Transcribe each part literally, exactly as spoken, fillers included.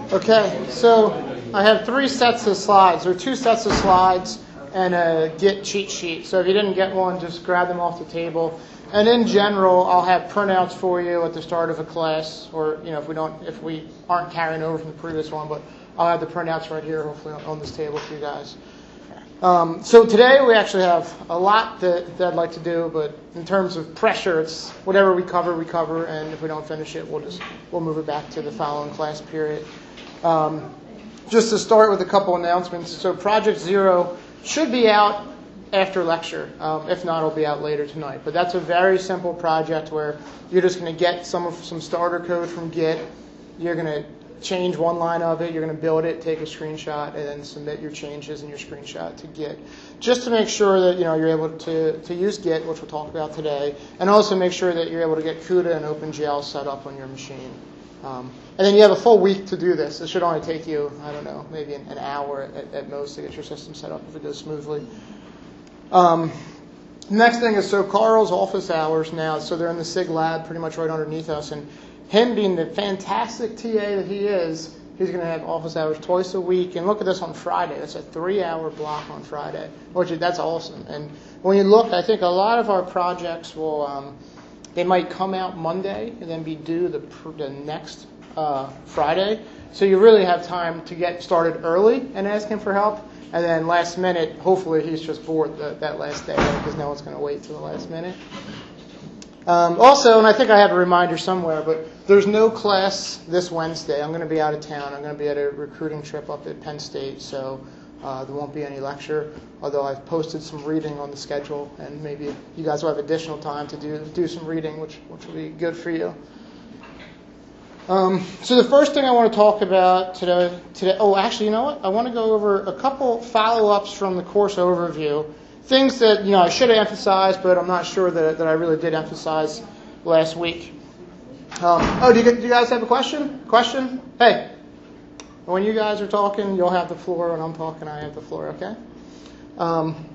Okay, so I have three sets of slides, or two sets of slides and a Git cheat sheet. So if you didn't get one, just grab them off the table. And in general, I'll have printouts for you at the start of a class, or you know, if we don't, if we aren't carrying over from the previous one, but I'll have the printouts right here, hopefully on, on this table for you guys. Um, so today we actually have a lot that, that I'd like to do, but in terms of pressure, it's whatever we cover, we cover, and if we don't finish it, we'll just we'll move it back to the following class period. Um, just to start with a couple announcements. So Project Zero should be out after lecture. Um, if not, it'll be out later tonight. But that's a very simple project where you're just going to get some of some starter code from Git. You're going to change one line of it. You're going to build it, take a screenshot, and then submit your changes in your screenshot to Git, just to make sure that you know you're able to to use Git, which we'll talk about today, and also make sure that you're able to get CUDA and OpenGL set up on your machine. Um, and then you have a full week to do this. It should only take you, I don't know, maybe an, an hour at, at most to get your system set up if it goes smoothly. Um, next thing is, so Carl's office hours now, so they're in the SIG lab pretty much right underneath us. And him being the fantastic T A that he is, he's going to have office hours twice a week. And look at this on Friday. That's a three-hour block on Friday, which is, that's awesome. And when you look, I think a lot of our projects will, um, they might come out Monday and then be due the, the next uh, Friday. So you really have time to get started early and ask him for help. And then last minute, hopefully he's just bored the, that last day because no one's going to wait till the last minute. Um, also, and I think I have a reminder somewhere, but there's no class this Wednesday. I'm going to be out of town. I'm going to be at a recruiting trip up at Penn State, so uh, there won't be any lecture, although I've posted some reading on the schedule, and maybe you guys will have additional time to do do some reading, which, which will be good for you. Um, so the first thing I want to talk about today, today, oh, actually, you know what? I want to go over a couple follow-ups from the course overview, things that you know I should have emphasized, but I'm not sure that, that I really did emphasize last week. Um, oh, do you, do you guys have a question? Question? Hey, when you guys are talking, you'll have the floor. When I'm talking, I have the floor, okay? Um,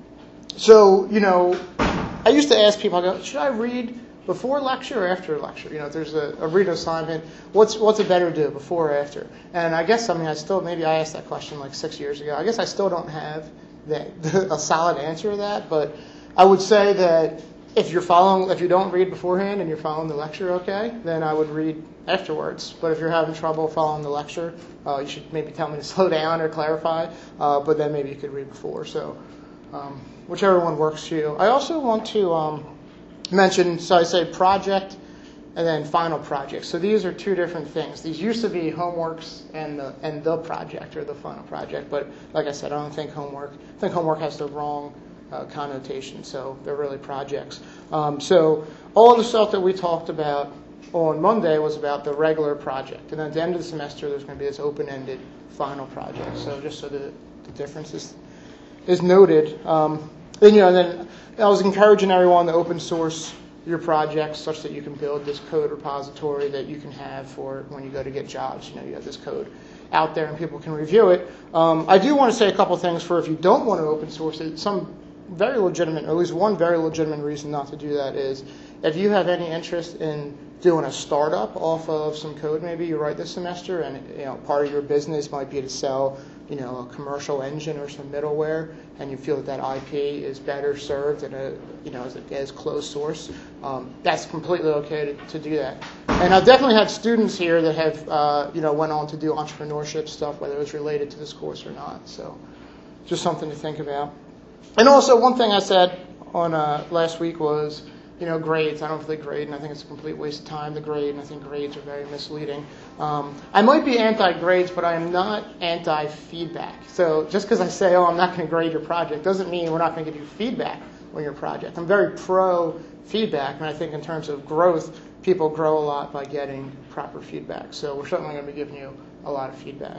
so, you know, I used to ask people, I go, should I read before lecture or after lecture? You know, if there's a, a read assignment, what's what's it better to do, before or after? And I guess, I mean, I still, maybe I asked that question like six years ago. I guess I still don't have that, a solid answer to that, but I would say that if you're following, if you don't read beforehand and you're following the lecture okay, then I would read afterwards. But if you're having trouble following the lecture, uh, you should maybe tell me to slow down or clarify, uh, but then maybe you could read before. So um, whichever one works for you. I also want to um, mention, so I say project and then final project. So these are two different things. These used to be homeworks and the and the project or the final project, but like I said, I don't think homework. I think homework has the wrong uh, connotation. So they're really projects. Um, so all the stuff that we talked about on Monday was about the regular project, and then at the end of the semester, there's going to be this open-ended final project. So just so the, the difference is is noted. Um, then you know, then I was encouraging everyone to open source your projects such that you can build this code repository that you can have for when you go to get jobs. You know, you have this code out there and people can review it. Um, I do want to say a couple things for if you don't want to open source it. Some very legitimate, or at least one very legitimate reason not to do that is if you have any interest in doing a startup off of some code maybe you write this semester, and you know part of your business might be to sell you know a commercial engine or some middleware, and you feel that that I P is better served in a you know as, a, as closed source, um, that's completely okay to, to do that. And I've definitely had students here that have uh, you know went on to do entrepreneurship stuff, whether it was related to this course or not. So just something to think about. And also one thing I said on uh, last week was, you know, grades. I don't think grade, and I think it's a complete waste of time to grade, and I think grades are very misleading. Um, I might be anti-grades, but I am not anti-feedback. So just because I say, oh, I'm not going to grade your project, doesn't mean we're not going to give you feedback on your project. I'm very pro-feedback, and I think in terms of growth, people grow a lot by getting proper feedback. So we're certainly going to be giving you a lot of feedback.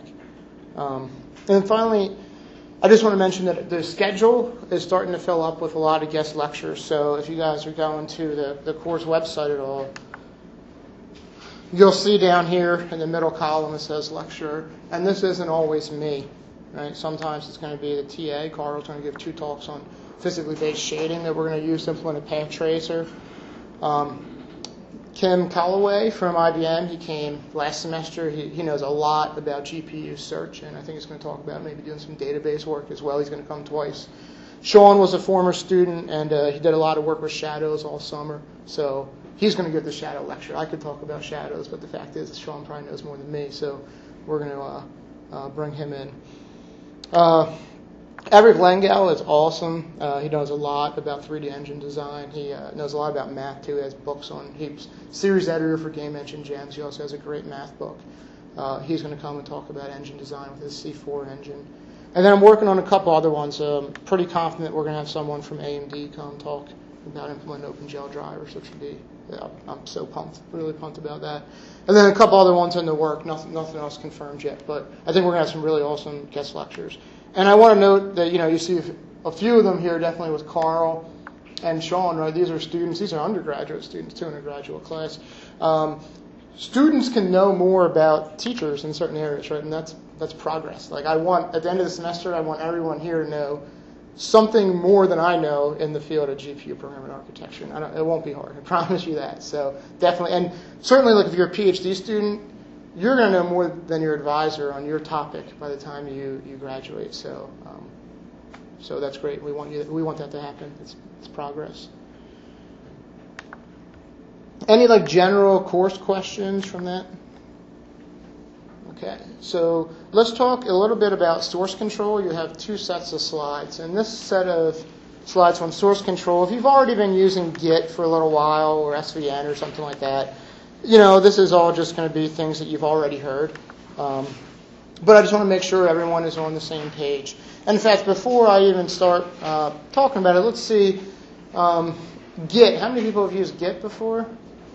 Um, and then finally, I just want to mention that the schedule is starting to fill up with a lot of guest lectures. So if you guys are going to the, the course website at all, you'll see down here in the middle column it says lecture. And this isn't always me, right? Sometimes it's going to be the T A. Carl's going to give two talks on physically based shading that we're going to use to implement a path tracer. Um, Kim Calloway from I B M. He came last semester. He, he knows a lot about G P U search, and I think he's going to talk about maybe doing some database work as well. He's going to come twice. Sean was a former student, and uh, he did a lot of work with shadows all summer. So he's going to give the shadow lecture. I could talk about shadows, but the fact is Sean probably knows more than me, so we're going to uh, uh, bring him in. Uh, Eric Lengel is awesome. Uh, he knows a lot about three D engine design. He uh, knows a lot about math, too. He has books on, he's series editor for Game Engine Gems. He also has a great math book. Uh, he's going to come and talk about engine design with his C four engine. And then I'm working on a couple other ones. Um, pretty confident we're going to have someone from A M D come talk about implementing OpenGL drivers, which would be, yeah, I'm so pumped, really pumped about that. And then a couple other ones in the work, nothing, nothing else confirmed yet, but I think we're going to have some really awesome guest lectures. And I want to note that, you know, you see a few of them here, definitely with Carl and Sean, right? These are students, these are undergraduate students, too, in a graduate class. Um, students can know more about teachers in certain areas, right? And that's that's progress. Like, I want, at the end of the semester, I want everyone here to know something more than I know in the field of G P U programming architecture. I don't, it won't be hard, I promise you that. So definitely, and certainly, like, if you're a PhD student, you're going to know more than your advisor on your topic by the time you, you graduate. So um, so that's great. We want you we want that to happen. It's, it's progress. Any like general course questions from that? Okay, so let's talk a little bit about source control. You have two sets of slides. And this set of slides on source control, if you've already been using Git for a little while or S V N or something like that, you know, this is all just going to be things that you've already heard. Um, but I just want to make sure everyone is on the same page. And in fact, before I even start uh, talking about it, let's see, um, Git. How many people have used Git before?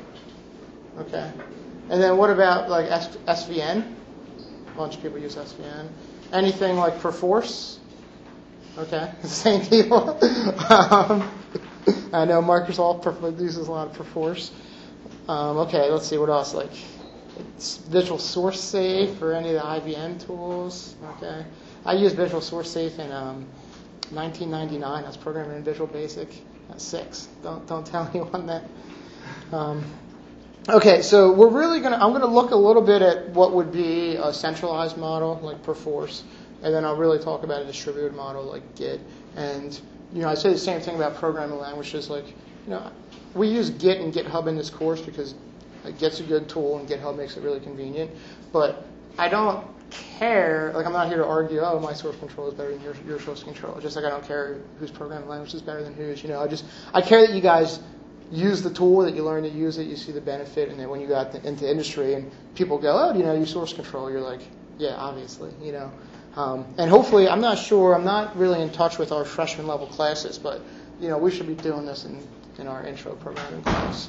Okay. And then what about like S V N? A bunch of people use S V N. Anything like Perforce? Okay, the same people. um, I know Microsoft uses a lot of Perforce. Um, okay, let's see what else. Like Visual Source Safe or any of the I B M tools. Okay, I used Visual Source Safe in um, nineteen ninety-nine. I was programming in Visual Basic at six. Don't don't tell anyone that. Um, Okay, so we're really going to, I'm going to look a little bit at what would be a centralized model like Perforce, and then I'll really talk about a distributed model like Git. And, you know, I say the same thing about programming languages. Like, you know, we use Git and GitHub in this course because like, Git's a good tool and GitHub makes it really convenient. But I don't care, like I'm not here to argue, oh, my source control is better than your, your source control. Just like I don't care whose programming language is better than whose. You know, I just, I care that you guys use the tool, that you learn to use it, you see the benefit, and then when you got the, into industry and people go, oh, do you know, you source control, you're like, yeah, obviously, you know. Um, and hopefully, I'm not sure, I'm not really in touch with our freshman level classes, but, you know, we should be doing this in, in our intro programming class.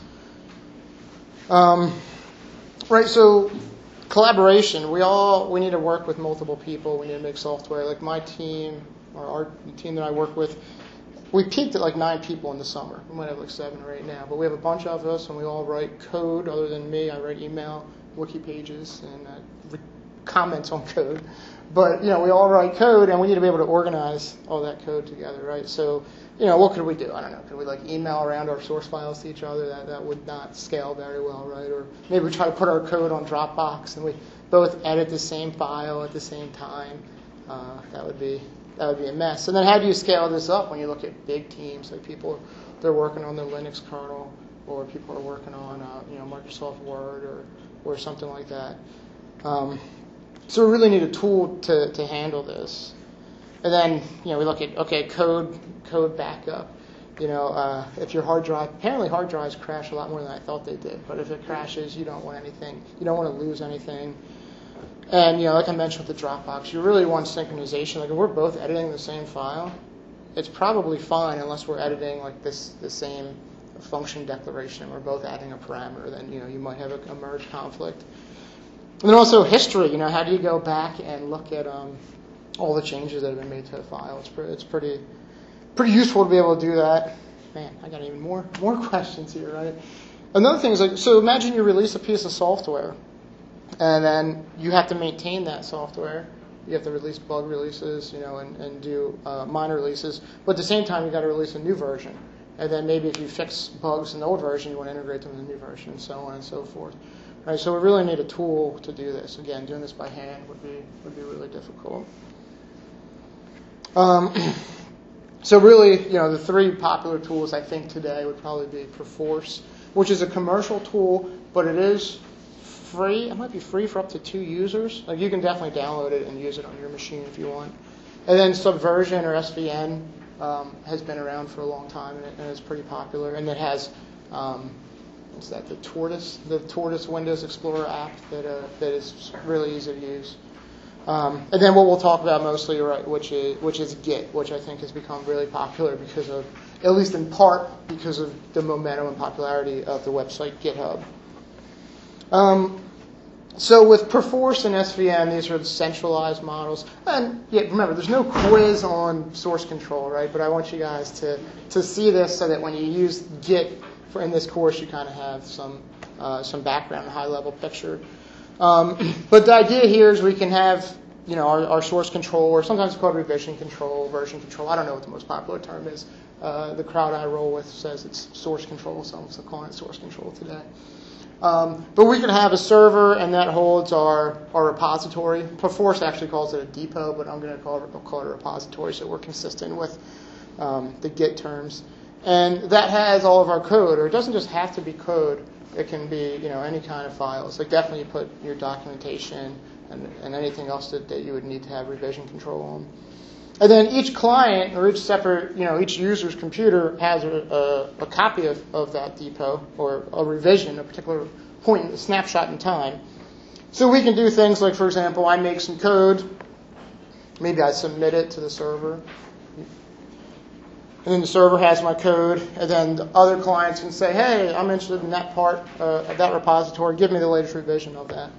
Um, right, so collaboration, we all, we need to work with multiple people, we need to make software. Like my team, or our team that I work with, we peaked at like nine people in the summer. We might have like seven or eight now, but we have a bunch of us, and we all write code. Other than me, I write email, wiki pages, and uh, re- comments on code. But you know, we all write code, and we need to be able to organize all that code together, right? So, you know, what could we do? I don't know. Could we like email around our source files to each other? That that would not scale very well, right? Or maybe we try to put our code on Dropbox, and we both edit the same file at the same time. Uh, that would be. That would be a mess. And then how do you scale this up when you look at big teams, like people, they're working on the Linux kernel, or people are working on, uh, you know, Microsoft Word or, or something like that. Um, so we really need a tool to, to handle this. And then, you know, we look at, okay, code, code backup. You know, uh, if your hard drive, apparently hard drives crash a lot more than I thought they did. But if it crashes, you don't want anything, you don't want to lose anything. And, you know, like I mentioned with the Dropbox, you really want synchronization. Like, if we're both editing the same file, it's probably fine unless we're editing, like, this the same function declaration and we're both adding a parameter. Then, you know, you might have a, a merge conflict. And then also history. You know, how do you go back and look at um, all the changes that have been made to a file? It's, pre- it's pretty pretty useful to be able to do that. Man, I got even more more questions here, right? Another thing is, like, so imagine you release a piece of software. And then you have to maintain that software. You have to release bug releases, you know, and, and do uh, minor releases. But at the same time, you've got to release a new version. And then maybe if you fix bugs in the old version, you want to integrate them in the new version, and so on and so forth. Right, so we really need a tool to do this. Again, doing this by hand would be would be really difficult. Um, so really, you know, the three popular tools I think today would probably be Perforce, which is a commercial tool, but it is free. It might be free for up to two users. Like you can definitely download it and use it on your machine if you want. And then Subversion or S V N um, has been around for a long time, and, it, and it's pretty popular. And it has um, what's that? The Tortoise, the Tortoise Windows Explorer app that uh, that is really easy to use. Um, and then what we'll talk about mostly, right, which is which is Git, which I think has become really popular because of, at least in part, because of the momentum and popularity of the website GitHub. Um, so with Perforce and S V N, these are the centralized models. And yeah, remember, there's no quiz on source control, right? But I want you guys to, to see this so that when you use Git for in this course, you kind of have some uh, some background, a high-level picture. Um, but the idea here is we can have, you know, our, our source control, or sometimes it's called revision control, version control. I don't know what the most popular term is. Uh, the crowd I roll with says it's source control, so I'm still calling it source control today. Um, but we can have a server, and that holds our, our repository. Perforce actually calls it a depot, but I'm going to call it, I'll call it a repository, so we're consistent with um, the Git terms. And that has all of our code, or it doesn't just have to be code. It can be, you know, any kind of files. Like definitely put your documentation and, and anything else that, that you would need to have revision control on. And then each client or each separate, you know, each user's computer has a, a, a copy of, of that depot or a revision, a particular point, a snapshot in time. So we can do things like, for example, I make some code. Maybe I submit it to the server. And then the server has my code. And then the other clients can say, hey, I'm interested in that part uh, of that repository. Give me the latest revision of that.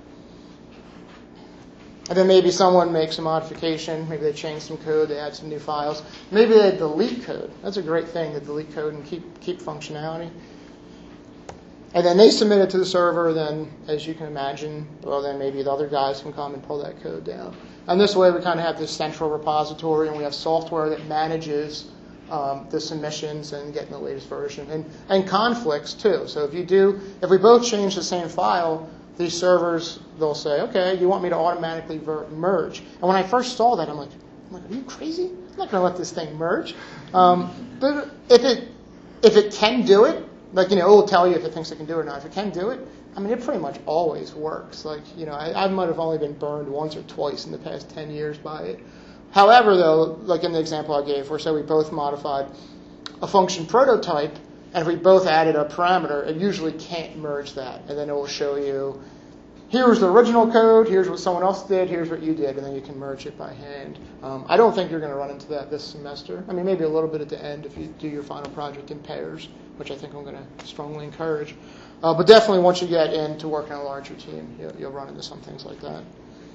And then maybe someone makes a modification. Maybe they change some code, they add some new files. Maybe they delete code. That's a great thing, to delete code and keep keep functionality. And then they submit it to the server. Then, as you can imagine, well, then maybe the other guys can come and pull that code down. And this way, we kind of have this central repository, and we have software that manages um, the submissions and getting the latest version, and and conflicts too. So if you do, if we both change the same file, these servers, they'll say, okay, you want me to automatically ver- merge. And when I first saw that, I'm like, I'm like, are you crazy? I'm not going to let this thing merge. Um, but if it if it can do it, like, you know, it will tell you if it thinks it can do it or not. If it can do it, I mean, it pretty much always works. Like, you know, I, I might have only been burned once or twice in the past ten years by it. However, though, like in the example I gave, where say we both modified a function prototype, and if we both added a parameter, it usually can't merge that. And then it will show you, here's the original code, here's what someone else did, here's what you did, and then you can merge it by hand. Um, I don't think you're going to run into that this semester. I mean, maybe a little bit at the end if you do your final project in pairs, which I think I'm going to strongly encourage. Uh, but definitely once you get into working on a larger team, you'll, you'll run into some things like that.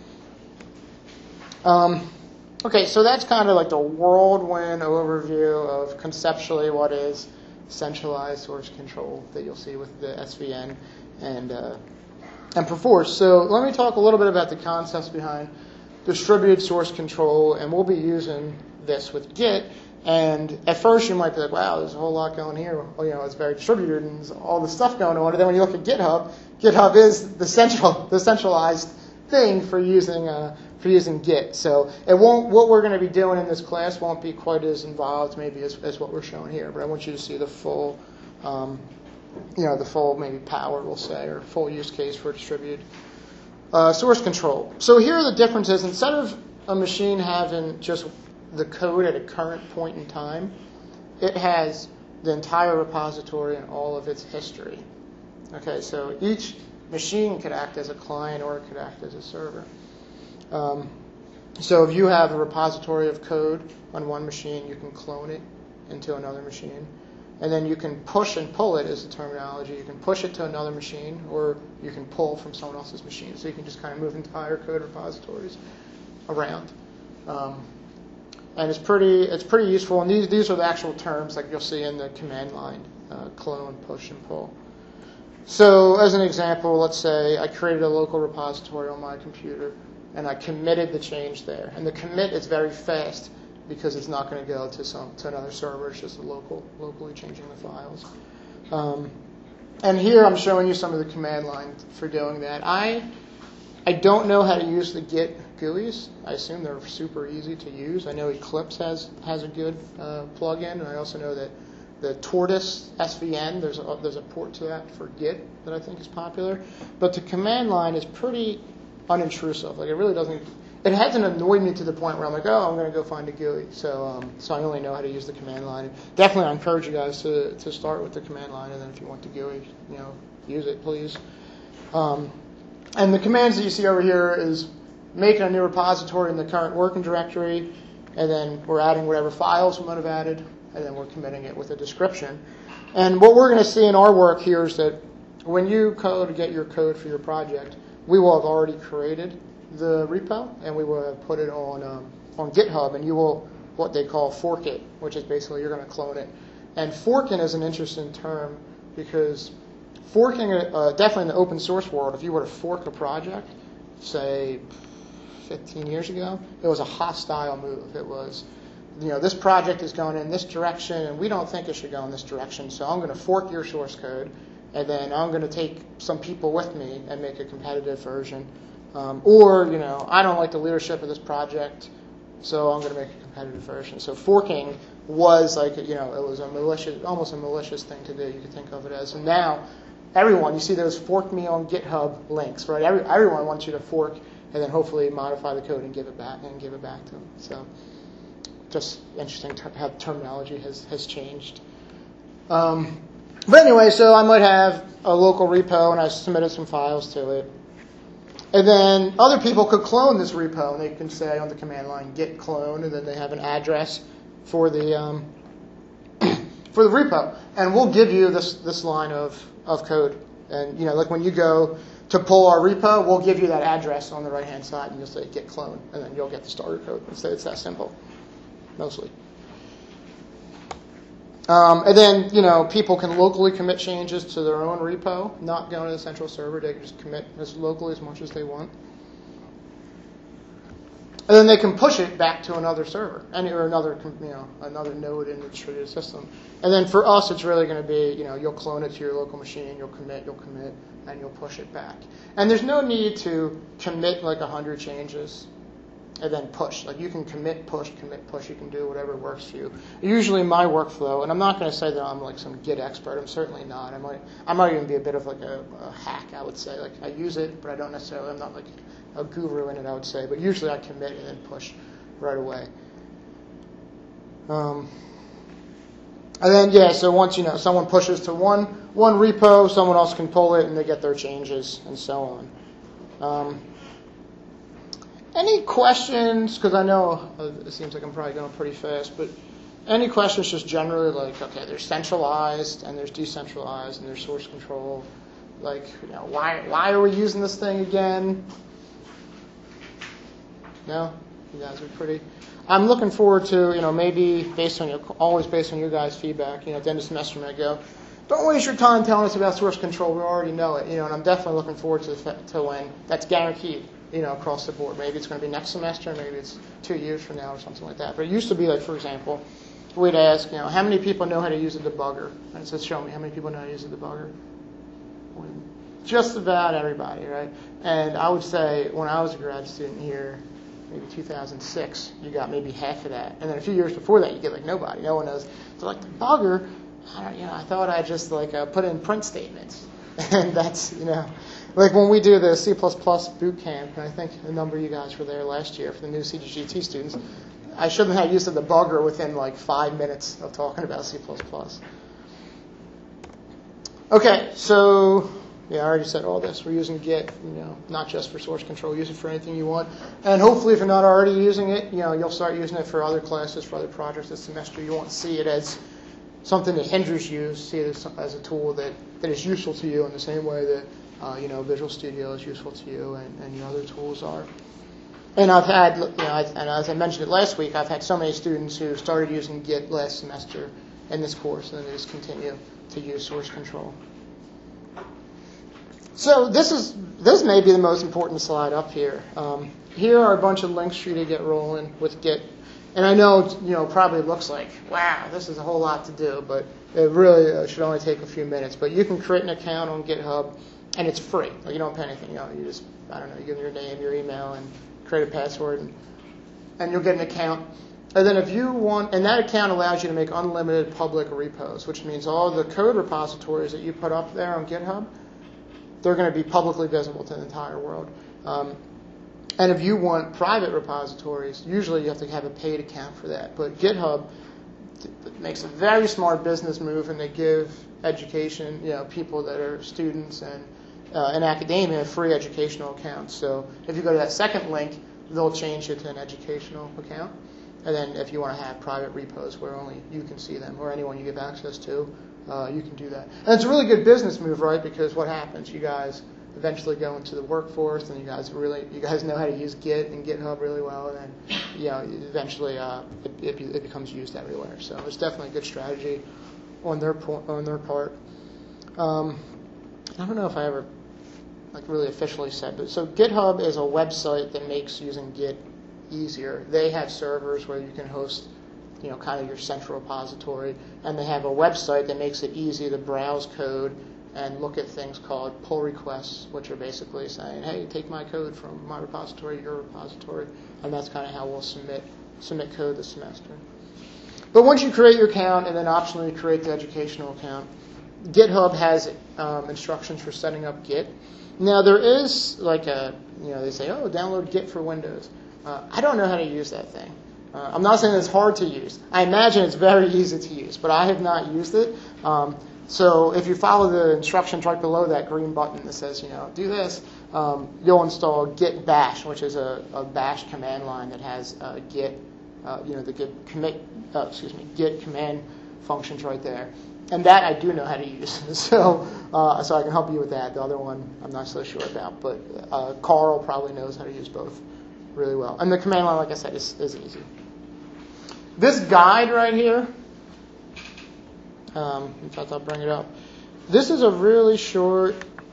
Um, okay, so that's kind of like the whirlwind overview of conceptually what is centralized source control that you'll see with the S V N and uh, and Perforce. So let me talk a little bit about the concepts behind distributed source control, and we'll be using this with Git. And at first you might be like, wow, there's a whole lot going here. Well, you know, it's very distributed and there's all this stuff going on. And then when you look at GitHub, GitHub is the central, the centralized thing for using uh, for using Git. So it won't. What we're going to be doing in this class won't be quite as involved, maybe as, as what we're showing here. But I want you to see the full, um, you know, the full maybe power, we'll say, or full use case for distributed uh, source control. So here are the differences. Instead of a machine having just the code at a current point in time, it has the entire repository and all of its history. Okay, so each machine could act as a client or it could act as a server. Um, so if you have a repository of code on one machine, you can clone it into another machine. And then you can push and pull it, is the terminology. You can push it to another machine, or you can pull from someone else's machine. So you can just kind of move entire code repositories around. Um, and it's pretty it's pretty useful. And these, these are the actual terms like you'll see in the command line, uh, clone, push, and pull. So as an example, let's say I created a local repository on my computer, and I committed the change there. And the commit is very fast because it's not going to go to some to another server. It's just a local, locally changing the files. Um, and here I'm showing you some of the command line for doing that. I I don't know how to use the Git G U Is. I assume they're super easy to use. I know Eclipse has has a good uh, plugin, and I also know that the Tortoise S V N, there's a, there's a port to that for Git that I think is popular. But the command line is pretty unintrusive. Like it really doesn't. It hasn't annoyed me to the point where I'm like, oh, I'm going to go find a G U I. So, um, so I only know how to use the command line. Definitely, I encourage you guys to, to start with the command line, and then if you want the G U I, you know, use it, please. Um, and the commands that you see over here is making a new repository in the current working directory, and then we're adding whatever files we might have added, and then we're committing it with a description. And what we're going to see in our work here is that when you code, get your code for your project, we will have already created the repo, and we will have put it on um, on GitHub, and you will what they call fork it, which is basically you're going to clone it. And forking is an interesting term because forking, uh, definitely in the open source world, if you were to fork a project, say fifteen years ago, it was a hostile move. It was, you know, this project is going in this direction, and we don't think it should go in this direction, so I'm going to fork your source code, and then I'm going to take some people with me and make a competitive version. Um, or, you know, I don't like the leadership of this project, so I'm going to make a competitive version. So forking was like, you know, it was a malicious, almost a malicious thing to do. You could think of it as. And now, everyone, you see those fork me on GitHub links, right? Every, everyone wants you to fork and then hopefully modify the code and give it back and give it back to them. So, just interesting ter- how terminology has has changed. Um, but anyway, so I might have a local repo and I submitted some files to it. And then other people could clone this repo, and they can say on the command line git clone, and then they have an address for the um, for the repo. And we'll give you this this line of, of code. And you know, like when you go to pull our repo, we'll give you that address on the right hand side, and you'll say git clone, and then you'll get the starter code. It's, it's that simple, mostly. Um, and then, you know, people can locally commit changes to their own repo, not going to the central server. They can just commit as locally as much as they want. And then they can push it back to another server, any or another, you know, another node in the distributed system. And then for us, it's really going to be, you know, you'll clone it to your local machine, you'll commit, you'll commit, and you'll push it back. And there's no need to commit like a hundred changes and then push. Like you can commit, push, commit, push. You can do whatever works for you. Usually my workflow, and I'm not going to say that I'm like some Git expert. I'm certainly not. I might, I might even be a bit of like a, a hack. I would say like I use it, but I don't necessarily. I'm not like a guru in it. I would say, but usually I commit and then push right away. Um, and then yeah, so once you know someone pushes to one one repo, someone else can pull it and they get their changes and so on. Um, Any questions? Because I know it seems like I'm probably going pretty fast, but any questions just generally like, okay, there's centralized and there's decentralized and there's source control. Like, you know, why why are we using this thing again? No? You guys are pretty... I'm looking forward to, you know, maybe based on your, always based on your guys' feedback, you know, at the end of the semester I go, don't waste your time telling us about source control. We already know it, you know, and I'm definitely looking forward to, the, to when that's guaranteed. You know, across the board. Maybe it's going to be next semester, maybe it's two years from now or something like that. But it used to be like, for example, we'd ask, you know, how many people know how to use a debugger? And it says, show me how many people know how to use a debugger. Just about everybody, right? And I would say when I was a grad student here, maybe two thousand six, you got maybe half of that. And then a few years before that, you get like nobody. No one knows. So like debugger, I don't, you know, I thought I just like uh, put in print statements. And that's, you know, like when we do the C plus plus boot camp, and I think a number of you guys were there last year for the new C G G T students, I shouldn't have used the debugger within like five minutes of talking about C plus plus. Okay, so yeah, I already said all this. We're using Git, you know, not just for source control. Use it for anything you want. And hopefully if you're not already using it, you know, you'll start using it for other classes, for other projects this semester. You won't see it as something that hinders you. See it as, as a tool that, that is useful to you in the same way that Uh, you know, Visual Studio is useful to you, and, and your other tools are. And I've had, you know, I, and as I mentioned it last week, I've had so many students who started using Git last semester in this course, and then they just continue to use source control. So this is this may be the most important slide up here. Um, here are a bunch of links for you to get rolling with Git. And I know, you know, probably looks like, wow, this is a whole lot to do, but it really uh, should only take a few minutes. But you can create an account on GitHub, and it's free. Like, you don't pay anything. You know, you just, I don't know, you give your name, your email, and create a password, and, and you'll get an account. And then if you want, and that account allows you to make unlimited public repos, which means all the code repositories that you put up there on GitHub, they're going to be publicly visible to the entire world. Um, And if you want private repositories, usually you have to have a paid account for that. But GitHub makes a very smart business move, and they give education, you know, people that are students and uh, in academia free educational accounts. So if you go to that second link, they'll change it to an educational account. And then if you want to have private repos where only you can see them or anyone you give access to, uh, you can do that. And it's a really good business move, right? Because what happens? You guys eventually go into the workforce, and you guys really, you guys know how to use Git and GitHub really well, and then, you know, eventually uh, it, it, it becomes used everywhere. So it's definitely a good strategy on their po- on their part. Um, I don't know if I ever like really officially said, but so GitHub is a website that makes using Git easier. They have servers where you can host, you know, kind of your central repository, and they have a website that makes it easy to browse code and look at things called pull requests, which are basically saying, hey, take my code from my repository to your repository, and that's kind of how we'll submit submit code this semester. But once you create your account and then optionally create the educational account, GitHub has um, instructions for setting up Git. Now there is like a, you know, they say, oh, download Git for Windows. Uh, I don't know how to use that thing. Uh, I'm not saying it's hard to use. I imagine it's very easy to use, but I have not used it. Um, So if you follow the instructions right below that green button that says, you know, do this, um, you'll install Git Bash, which is a, a Bash command line that has uh, Git, uh, you know, the Git commit, uh, excuse me, Git command functions right there. And that I do know how to use, so uh, so I can help you with that. The other one I'm not so sure about, but uh, Carl probably knows how to use both really well. And the command line, like I said, is, is easy. This guide right here. Um, in fact, I'll bring it up. This is a really short.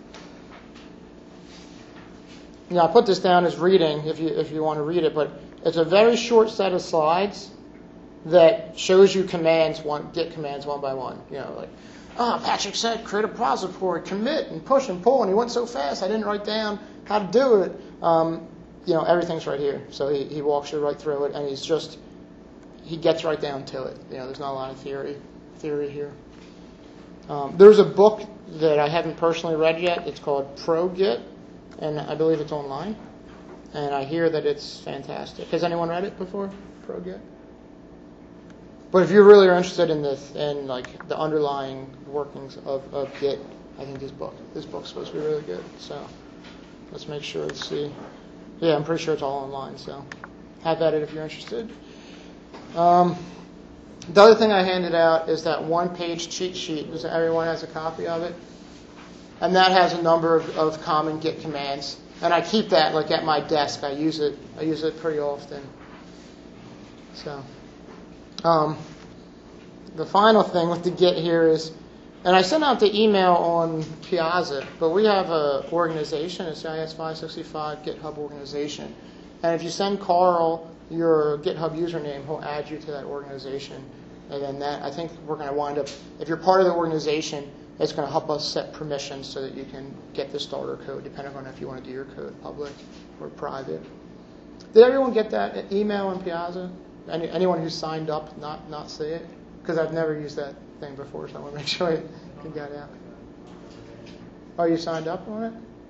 You know, I put this down as reading if you if you want to read it, but it's a very short set of slides that shows you commands one, Git commands one by one. You know, like, oh, Patrick said create a repository, commit, and push and pull, and he went so fast I didn't write down how to do it. Um, you know, everything's right here, so he he walks you right through it, and he's just he gets right down to it. You know, there's not a lot of theory. theory here. Um, there's a book that I haven't personally read yet. It's called ProGit, and I believe it's online. And I hear that it's fantastic. Has anyone read it before? ProGit? But if you really are interested in this and like the underlying workings of, of Git, I think this book this book's supposed to be really good. So let's make sure to see. Yeah, I'm pretty sure it's all online. So have at it if you're interested. Um, The other thing I handed out is that one-page cheat sheet. Does everyone has a copy of it? And that has a number of, of common Git commands. And I keep that like at my desk. I use it. I use it pretty often. So, um, the final thing with the Git here is, and I sent out the email on Piazza, but we have a organization, a C I S five sixty-five GitHub organization. And if you send Carl your GitHub username, he'll add you to that organization. And then that, I think we're going to wind up, if you're part of the organization, it's going to help us set permissions so that you can get the starter code, depending on if you want to do your code public or private. Did everyone get that email on Piazza? Any, anyone who signed up not, not see it? Because I've never used that thing before, so I want to make sure I can get it out. Oh, you signed up on it?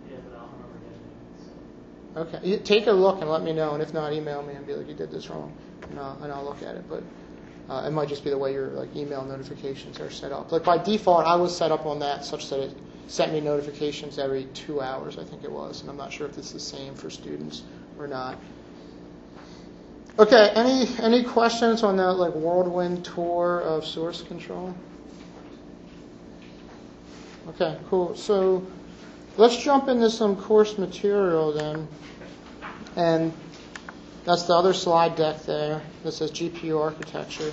Okay, you take a look and let me know, and if not, email me and be like, you did this wrong, and I'll, and I'll look at it. But uh, it might just be the way your like email notifications are set up. Like by default, I was set up on that such that it sent me notifications every two hours, I think it was, and I'm not sure if it's the same for students or not. Okay, any any questions on that like whirlwind tour of source control? Okay, cool. So let's jump into some course material then. And that's the other slide deck there that says G P U architecture.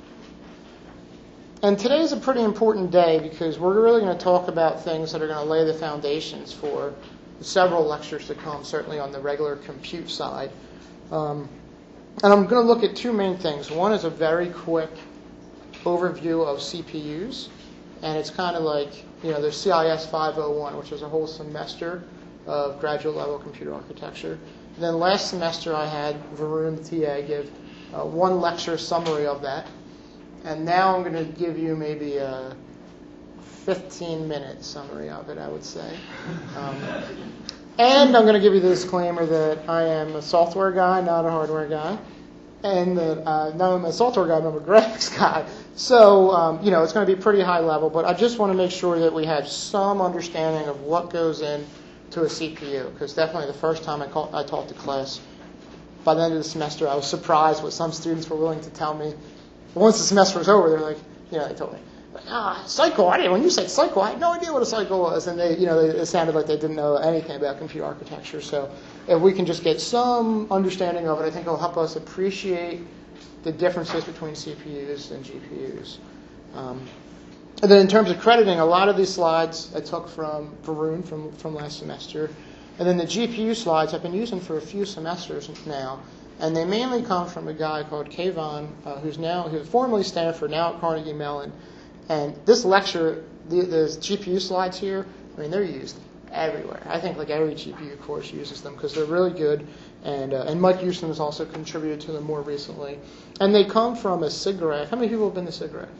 And today's a pretty important day because we're really going to talk about things that are going to lay the foundations for several lectures to come, certainly on the regular compute side. Um, And I'm going to look at two main things. One is a very quick overview of C P Us, and it's kind of like, you know, there's C I S five oh one, which is a whole semester of graduate level computer architecture. And then last semester I had Varun, the T A, give uh, one lecture summary of that. And now I'm going to give you maybe a fifteen minute summary of it, I would say. Um, and I'm going to give you the disclaimer that I am a software guy, not a hardware guy. And that uh, now I'm a software guy, I'm a graphics guy. So, um, you know, it's going to be pretty high level, but I just want to make sure that we have some understanding of what goes into a C P U, because definitely the first time I, call, I taught the class, by the end of the semester, I was surprised what some students were willing to tell me. But once the semester was over, they're like, you know, they told me, ah, cycle, I didn't, when you said cycle, I had no idea what a cycle was. And they, you know, they, it sounded like they didn't know anything about computer architecture. So if we can just get some understanding of it, I think it'll help us appreciate the differences between C P Us and G P Us. Um, and then in terms of crediting, a lot of these slides I took from Varun from, from last semester. And then the G P U slides I've been using for a few semesters now. And they mainly come from a guy called Kayvon, uh, who's now, who's formerly Stanford, now at Carnegie Mellon. And this lecture, the, the G P U slides here, I mean, they're used everywhere. I think like every G P U course uses them because they're really good. And uh, and Mike Houston has also contributed to them more recently. And they come from a SIGGRAPH. How many people have been to SIGGRAPH?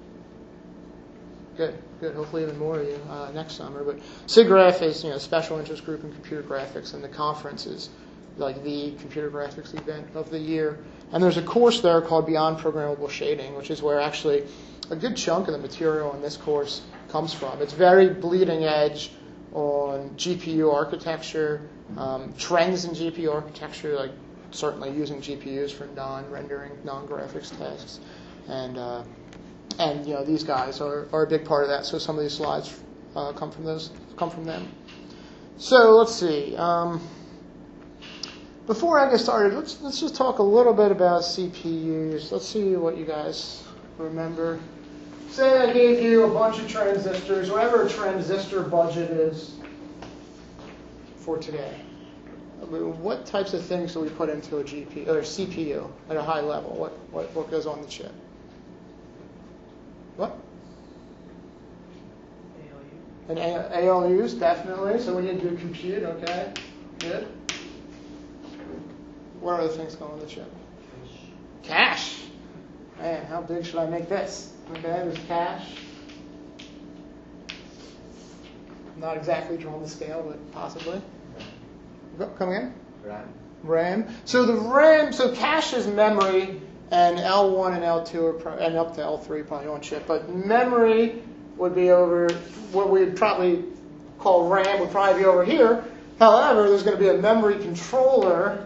Good, good. Hopefully even more of you uh, next summer. But SIGGRAPH is, you know, special interest group in computer graphics, and the conference is like the computer graphics event of the year. And there's a course there called Beyond Programmable Shading, which is where actually a good chunk of the material in this course comes from. It's very bleeding edge on G P U architecture, um, trends in G P U architecture, like certainly using G P Us for non-rendering, non-graphics tasks. And, uh, and you know, these guys are, are a big part of that, so some of these slides uh, come from those, come from them. So let's see. Um, Before I get started, let's let's just talk a little bit about C P Us. Let's see what you guys remember. Say I gave you a bunch of transistors, whatever a transistor budget is for today. I mean, what types of things do we put into a G P U or C P U at a high level? What what what goes on the chip? What? A L U. And A L Us, definitely. So we need to do compute, okay? Good. What other things go on the chip? Cache. Man, how big should I make this? Okay, there's cache. Not exactly drawn the scale, but possibly. Come again? RAM. RAM. So the RAM, so cache is memory, and L one and L two are pro- and up to L three probably on chip. But memory would be over what we'd probably call RAM would probably be over here. However, there's going to be a memory controller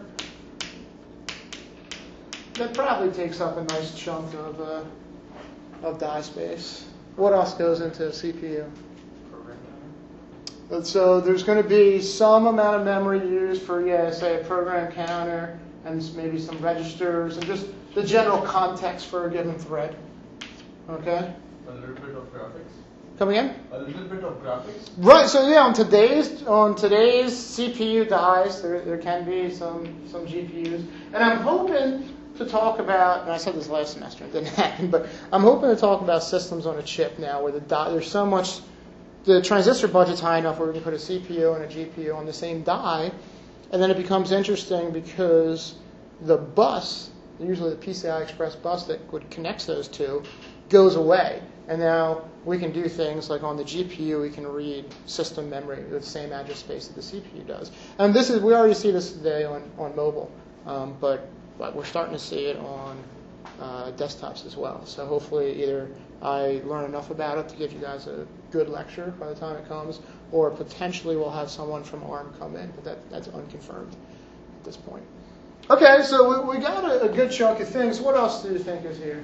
that probably takes up a nice chunk of uh, of die space. What else goes into a C P U? Program And so there's going to be some amount of memory used for, yeah, say a program counter and maybe some registers and just the general context for a given thread. Okay? A little bit of graphics. Come again? A little bit of graphics. Right. So yeah, on today's on today's C P U dies, there there can be some some G P Us, and I'm hoping to talk about, and I said this last semester, it didn't happen, but I'm hoping to talk about systems on a chip now where the die, there's so much, the transistor budget's high enough where we can put a C P U and a G P U on the same die, and then it becomes interesting because the bus, usually the P C I Express bus that would connect those two, goes away. And now we can do things like on the G P U, we can read system memory with the same address space that the C P U does. And this is, we already see this today on, on mobile, um, but, but we're starting to see it on uh, desktops as well. So hopefully either I learn enough about it to give you guys a good lecture by the time it comes, or potentially we'll have someone from ARM come in, but that, that's unconfirmed at this point. Okay, so we, we got a, a good chunk of things. What else do you think is here?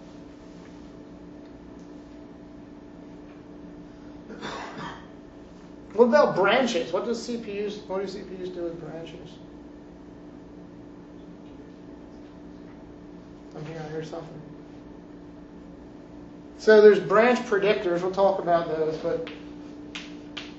What about branches? What does C P Us? What do C P Us do with branches? I'm here. I hear something. So there's branch predictors. We'll talk about those, but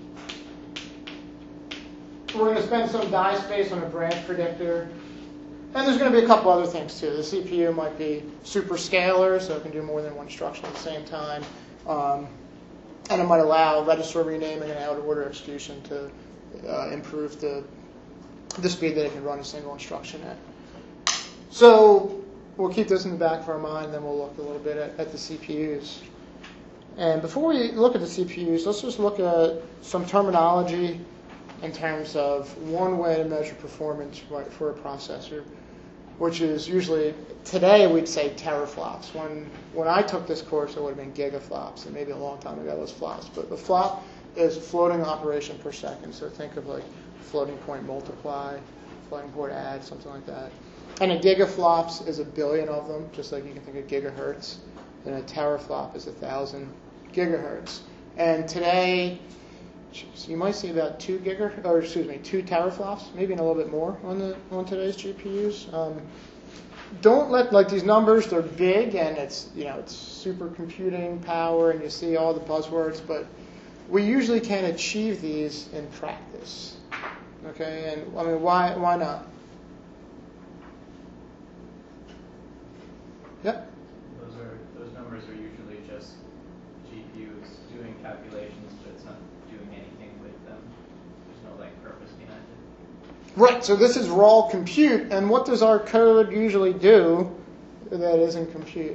we're going to spend some die space on a branch predictor. And there's going to be a couple other things too. The C P U might be super scalar, so it can do more than one instruction at the same time. Um, and it might allow register renaming and out-of-order execution to uh, improve the, the speed that it can run a single instruction at. So we'll keep this in the back of our mind, then we'll look a little bit at, at the C P Us. And before we look at the C P Us, let's just look at some terminology in terms of one way to measure performance right, for a processor, which is usually, today we'd say teraflops. When when I took this course, it would have been gigaflops, and maybe a long time ago it was flops. But the flop is floating operation per second, so think of like floating point multiply, floating point add, something like that. And a gigaflops is a billion of them, just like you can think of gigahertz. And a teraflop is a thousand gigahertz. And today, so you might see about two giga, or excuse me, two teraflops, maybe a little bit more on the on today's G P Us. Um, don't let like these numbers; they're big, and it's you know it's supercomputing power, and you see all the buzzwords. But we usually can't achieve these in practice. Okay, and I mean, why why not? Yep. Those are those numbers are usually just G P Us doing calculations, but it's not doing anything with them. There's no like purpose behind it. Right. So this is raw compute, and what does our code usually do that isn't compute?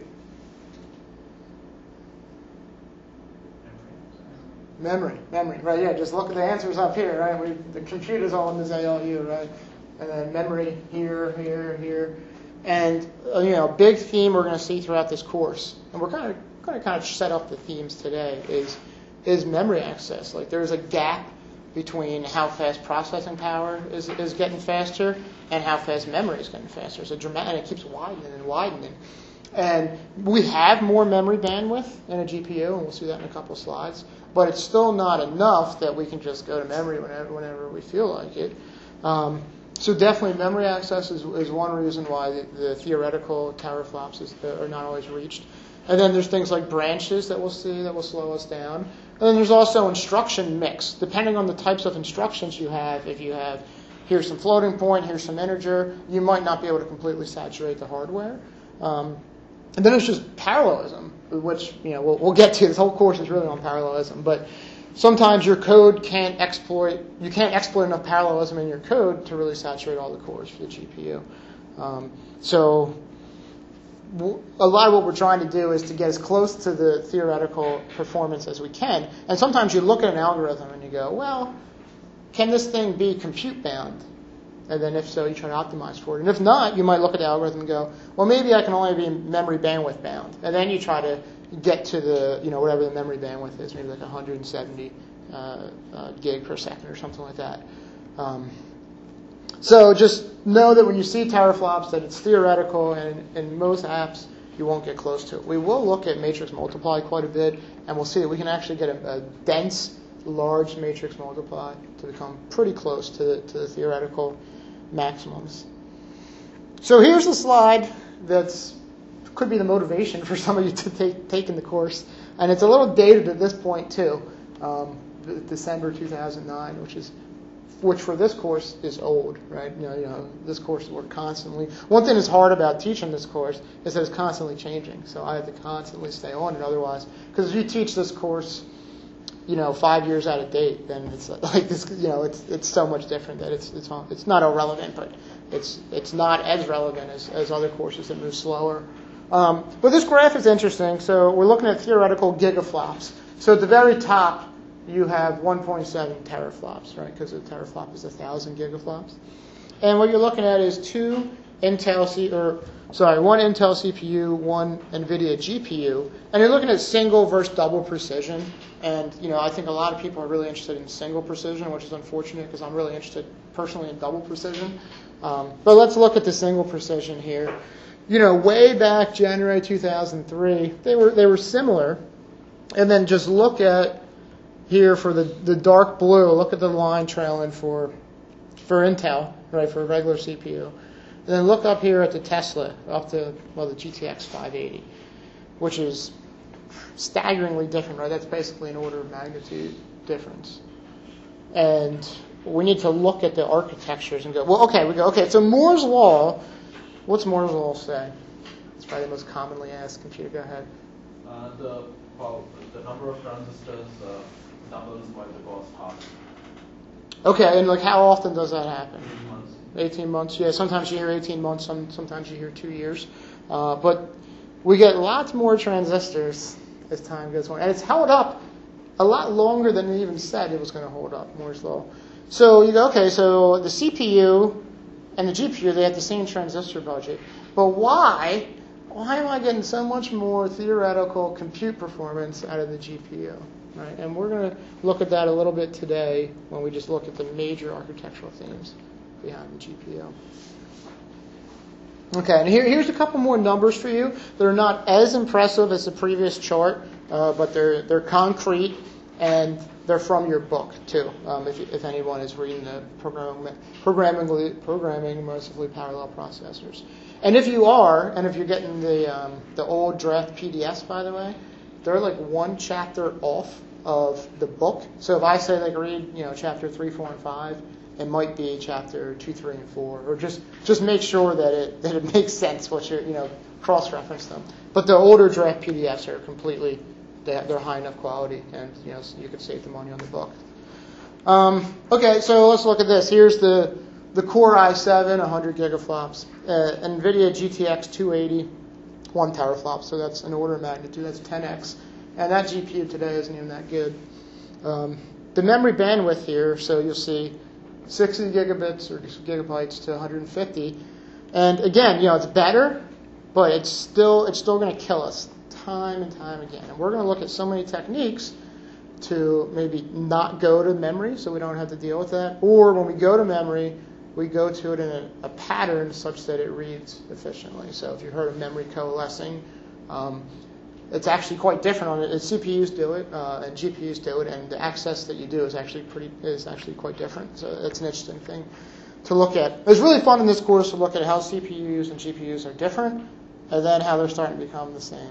Memory, memory, right? Yeah. Just look at the answers up here, right? We, the compute is all in this A L U, right? And then memory here, here, here. And uh, you know, big theme we're going to see throughout this course, and we're kind of going to kind of set up the themes today is is memory access. Like there's a gap between how fast processing power is is getting faster and how fast memory is getting faster. So dramatic, and it keeps widening and widening. And we have more memory bandwidth in a G P U, and we'll see that in a couple slides. But it's still not enough that we can just go to memory whenever whenever we feel like it. Um, So definitely memory access is, is one reason why the, the theoretical teraflops is, uh, are not always reached. And then there's things like branches that we'll see that will slow us down. And then there's also instruction mix. Depending on the types of instructions you have, if you have here's some floating point, here's some integer, you might not be able to completely saturate the hardware. Um, and then it's just parallelism, which you know we'll, we'll get to. This whole course is really on parallelism, but sometimes your code can't exploit, you can't exploit enough parallelism in your code to really saturate all the cores for the G P U. Um, so w- a lot of what we're trying to do is to get as close to the theoretical performance as we can. And sometimes you look at an algorithm and you go, well, can this thing be compute bound? And then if so, you try to optimize for it. And if not, you might look at the algorithm and go, well, maybe I can only be memory bandwidth bound. And then you try to get to the, you know, whatever the memory bandwidth is, maybe like one hundred seventy uh, uh, gig per second or something like that. Um, so just know that when you see teraflops that it's theoretical, and in most apps you won't get close to it. We will look at matrix multiply quite a bit, and we'll see that we can actually get a, a dense, large matrix multiply to become pretty close to the, to the theoretical maximums. So here's a slide that's could be the motivation for some of you to take taking the course, and it's a little dated at this point too, um, December two thousand nine, which is which for this course is old, right? You know, you know, this course we're constantly. One thing that's hard about teaching this course is that it's constantly changing, so I have to constantly stay on it. Otherwise, because if you teach this course, you know, five years out of date, then it's like this. You know, it's it's so much different that it's it's it's not irrelevant, but it's it's not as relevant as, as other courses that move slower. Um, but this graph is interesting. So we're looking at theoretical gigaflops. So at the very top, you have one point seven teraflops, right? Because a teraflop is a thousand gigaflops. And what you're looking at is two Intel C, or sorry, one Intel C P U, one NVIDIA G P U, and you're looking at single versus double precision. And you know, I think a lot of people are really interested in single precision, which is unfortunate because I'm really interested personally in double precision. Um, but let's look at the single precision here. You know, way back January two thousand three, they were they were similar. And then just look at here for the, the dark blue, look at the line trailing for for Intel, right, for a regular C P U. And then look up here at the Tesla, up to, well, the G T X five eighty, which is staggeringly different, right? That's basically an order of magnitude difference. And we need to look at the architectures and go, well, okay, we go, okay, so Moore's Law What's Moore's law say? It's probably the most commonly asked computer. Go ahead. Uh, the well, the number of transistors uh, doubles while the cost half. Okay, and like how often does that happen? Eight months. eighteen months. Yeah, sometimes you hear eighteen months. Some sometimes you hear two years. Uh, but we get lots more transistors as time goes on, and it's held up a lot longer than it even said it was going to hold up, Moore's law. So you go, okay, so the C P U and the G P U, they have the same transistor budget. But why? Why am I getting so much more theoretical compute performance out of the G P U? Right? And we're going to look at that a little bit today when we just look at the major architectural themes behind the G P U. Okay, and here, here's a couple more numbers for you. They're not as impressive as the previous chart, uh, but they're they're concrete, and they're from your book too. Um, if if anyone is reading the programming programming programming immersively parallel processors, and if you are, and if you're getting the um, the old draft P D Fs, by the way, they're like one chapter off of the book. So if I say like read, you know, chapter three, four, and five, it might be chapter two, three, and four, or just just make sure that it that it makes sense what you're, you know, cross-reference them. But the older draft P D Fs are completely, they're high enough quality, and you know you could save the money on the book. Um, okay, so let's look at this. Here's the the Core i seven, one hundred gigaflops, uh, NVIDIA G T X two eighty, one teraflop. So that's an order of magnitude. That's ten x, and that G P U today isn't even that good. Um, the memory bandwidth here, so you'll see sixty gigabits or gigabytes to one hundred fifty, and again, you know, it's better, but it's still it's still going to kill us time and time again. And we're going to look at so many techniques to maybe not go to memory, so we don't have to deal with that. Or when we go to memory, we go to it in a, a pattern such that it reads efficiently. So if you've heard of memory coalescing, um, it's actually quite different on it. C P Us do it, uh, and G P Us do it, and the access that you do is actually pretty is actually quite different. So it's an interesting thing to look at. It's really fun in this course to look at how C P Us and G P Us are different, and then how they're starting to become the same.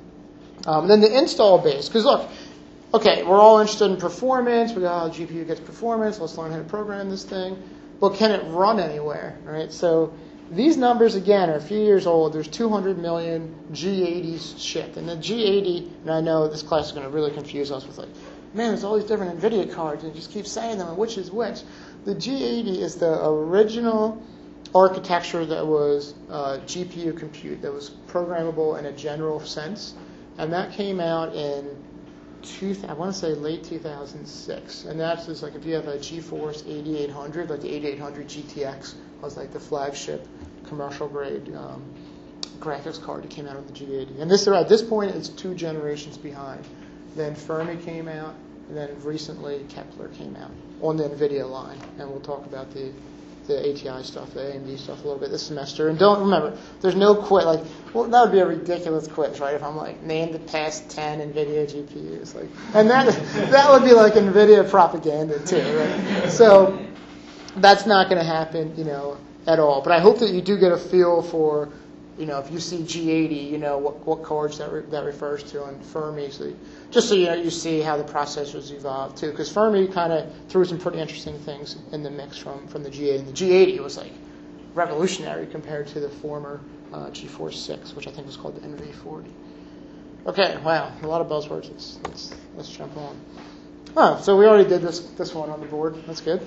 Um, then the install base, because look, okay, we're all interested in performance. We got how the G P U gets performance. Let's learn how to program this thing. But can it run anywhere, right? So these numbers, again, are a few years old. There's two hundred million G eighties shipped. And the G eighty, and I know this class is going to really confuse us with like, man, there's all these different NVIDIA cards, and you just keep saying them, and which is which. The G eighty is the original architecture that was uh, G P U compute, that was programmable in a general sense. And that came out in, two, I want to say late two thousand six. And that's just like if you have a GeForce eighty-eight hundred, like the eighty-eight hundred G T X was like the flagship commercial grade um, graphics card that came out of the G eighty. And this at this point it's two generations behind. Then Fermi came out, and then recently Kepler came out on the NVIDIA line. And we'll talk about the the A T I stuff, the A M D stuff a little bit this semester. And don't remember, there's no quiz. Like, well, that would be a ridiculous quiz, right? If I'm like, name the past ten NVIDIA G P Us, like, and that that would be like NVIDIA propaganda too, right? So that's not going to happen, you know, at all. But I hope that you do get a feel for, you know, if you see G eighty, you know what what cards that re- that refers to, and Fermi, so you, just so you know, you see how the processors evolved too. Because Fermi kind of threw some pretty interesting things in the mix from, from the G eighty. And the G eighty was like revolutionary compared to the former uh, GeForce six, which I think was called the N V forty. Okay, wow, a lot of buzzwords. Let's let's let's jump on. Oh, so we already did this this one on the board. That's good.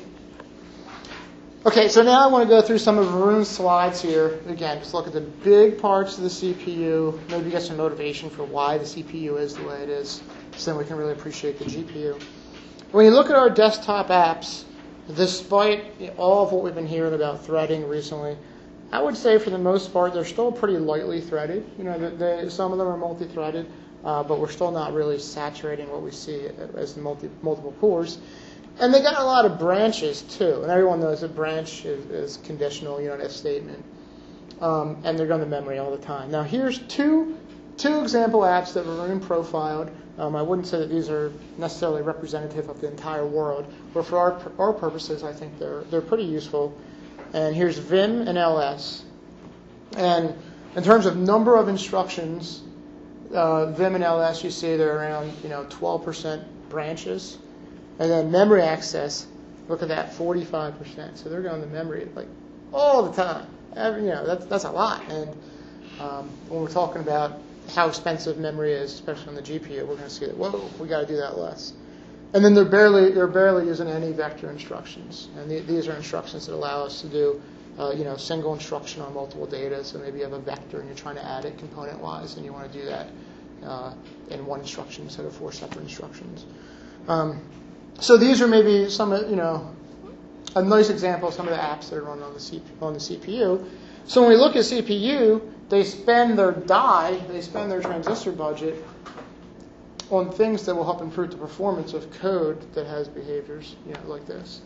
Okay, so now I want to go through some of Varun's slides here. Again, just look at the big parts of the C P U, maybe get some motivation for why the C P U is the way it is, so then we can really appreciate the G P U. When you look at our desktop apps, despite all of what we've been hearing about threading recently, I would say for the most part they're still pretty lightly threaded. You know, they, they, some of them are multi-threaded, uh, but we're still not really saturating what we see as multi, multiple cores. And they got a lot of branches, too. And everyone knows a branch is, is conditional, you know, if statement. Um, and they're going to memory all the time. Now, here's two two example apps that Varun profiled. Um, I wouldn't say that these are necessarily representative of the entire world, but for our our purposes, I think they're they're pretty useful. And here's Vim and L S. And in terms of number of instructions, uh, Vim and L S, you see they're around, you know, twelve percent branches. And then memory access, look at that, forty-five percent. So they're going to memory like all the time. Every, you know, that's that's a lot. And um, when we're talking about how expensive memory is, especially on the G P U, we're going to see that, whoa, we got to do that less. And then they're barely they're barely using any vector instructions, and the, these are instructions that allow us to do, uh, you know, single instruction on multiple data. So maybe you have a vector and you're trying to add it component-wise, and you want to do that uh, in one instruction instead of four separate instructions. Um, so these are maybe some, you know, a nice example of some of the apps that are run on the C P, on the C P U. So when we look at C P U, they spend their die, they spend their transistor budget on things that will help improve the performance of code that has behaviors, you know, like this.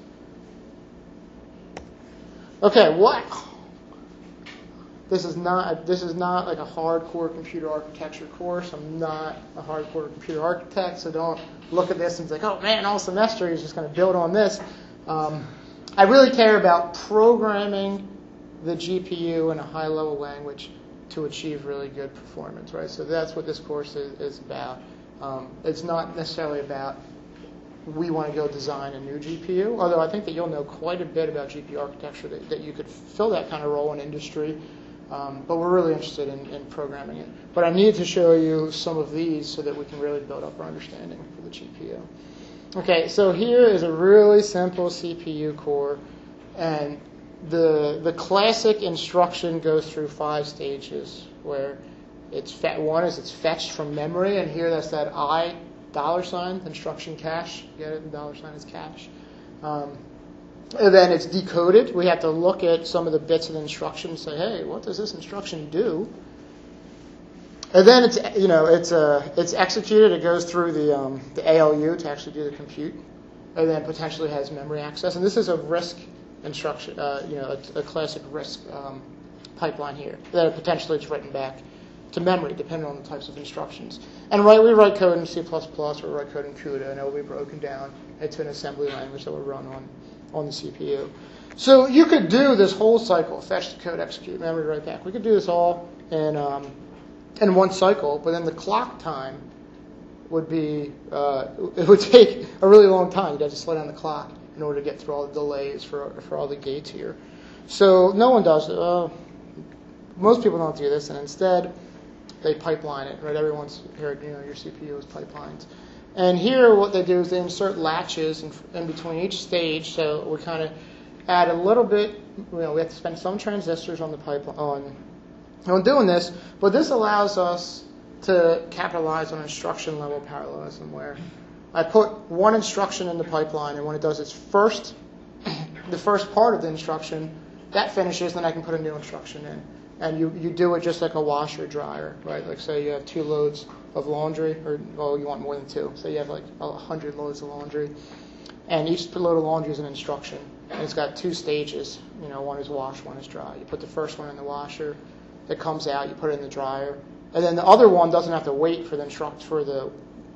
Okay, what? This is not this is not like a hardcore computer architecture course. I'm not a hardcore computer architect, so don't look at this and think, oh man, all semester is just going to build on this. Um, I really care about programming the G P U in a high-level language to achieve really good performance, right? So that's what this course is, is about. Um, it's not necessarily about we want to go design a new G P U, although I think that you'll know quite a bit about G P U architecture that, that you could fill that kind of role in industry. Um, but we're really interested in, in programming it. But I need to show you some of these so that we can really build up our understanding for the G P U. Okay, so here is a really simple C P U core, and the the classic instruction goes through five stages where it's fe- one is it's fetched from memory, and here that's that I dollar sign instruction cache. Get it? The dollar sign is cache. Um, and then it's decoded. We have to look at some of the bits of the instruction and say, hey, what does this instruction do? And then it's you know it's uh, it's executed. It goes through the um, the A L U to actually do the compute, and then potentially has memory access. And this is a RISC instruction, uh, you know, a, a classic RISC um, pipeline here that potentially it's written back to memory, depending on the types of instructions. And right, we write code in C plus plus, or we write code in CUDA, and it will be broken down into an assembly language that will run on, on the C P U. So you could do this whole cycle, fetch the code, execute, memory, write back. We could do this all in um, in one cycle, but then the clock time would be, uh, it would take a really long time. You'd have to slow down the clock in order to get through all the delays for for all the gates here. So no one does it. Uh, most people don't do this, and instead they pipeline it, right? Everyone's heard, you know, your C P U is pipelines. And here what they do is they insert latches in, in between each stage, so we kind of add a little bit, you know, we have to spend some transistors on the pipeline, on, on doing this, but this allows us to capitalize on instruction level parallelism, where I put one instruction in the pipeline, and when it does its first, the first part of the instruction, that finishes, then I can put a new instruction in. And you, you do it just like a washer dryer, right? Like say you have two loads of laundry, or well, you want more than two. So you have like a hundred loads of laundry, and each load of laundry is an instruction, and it's got two stages. You know, one is wash, one is dry. You put the first one in the washer, it comes out, you put it in the dryer, and then the other one doesn't have to wait for the instruct for the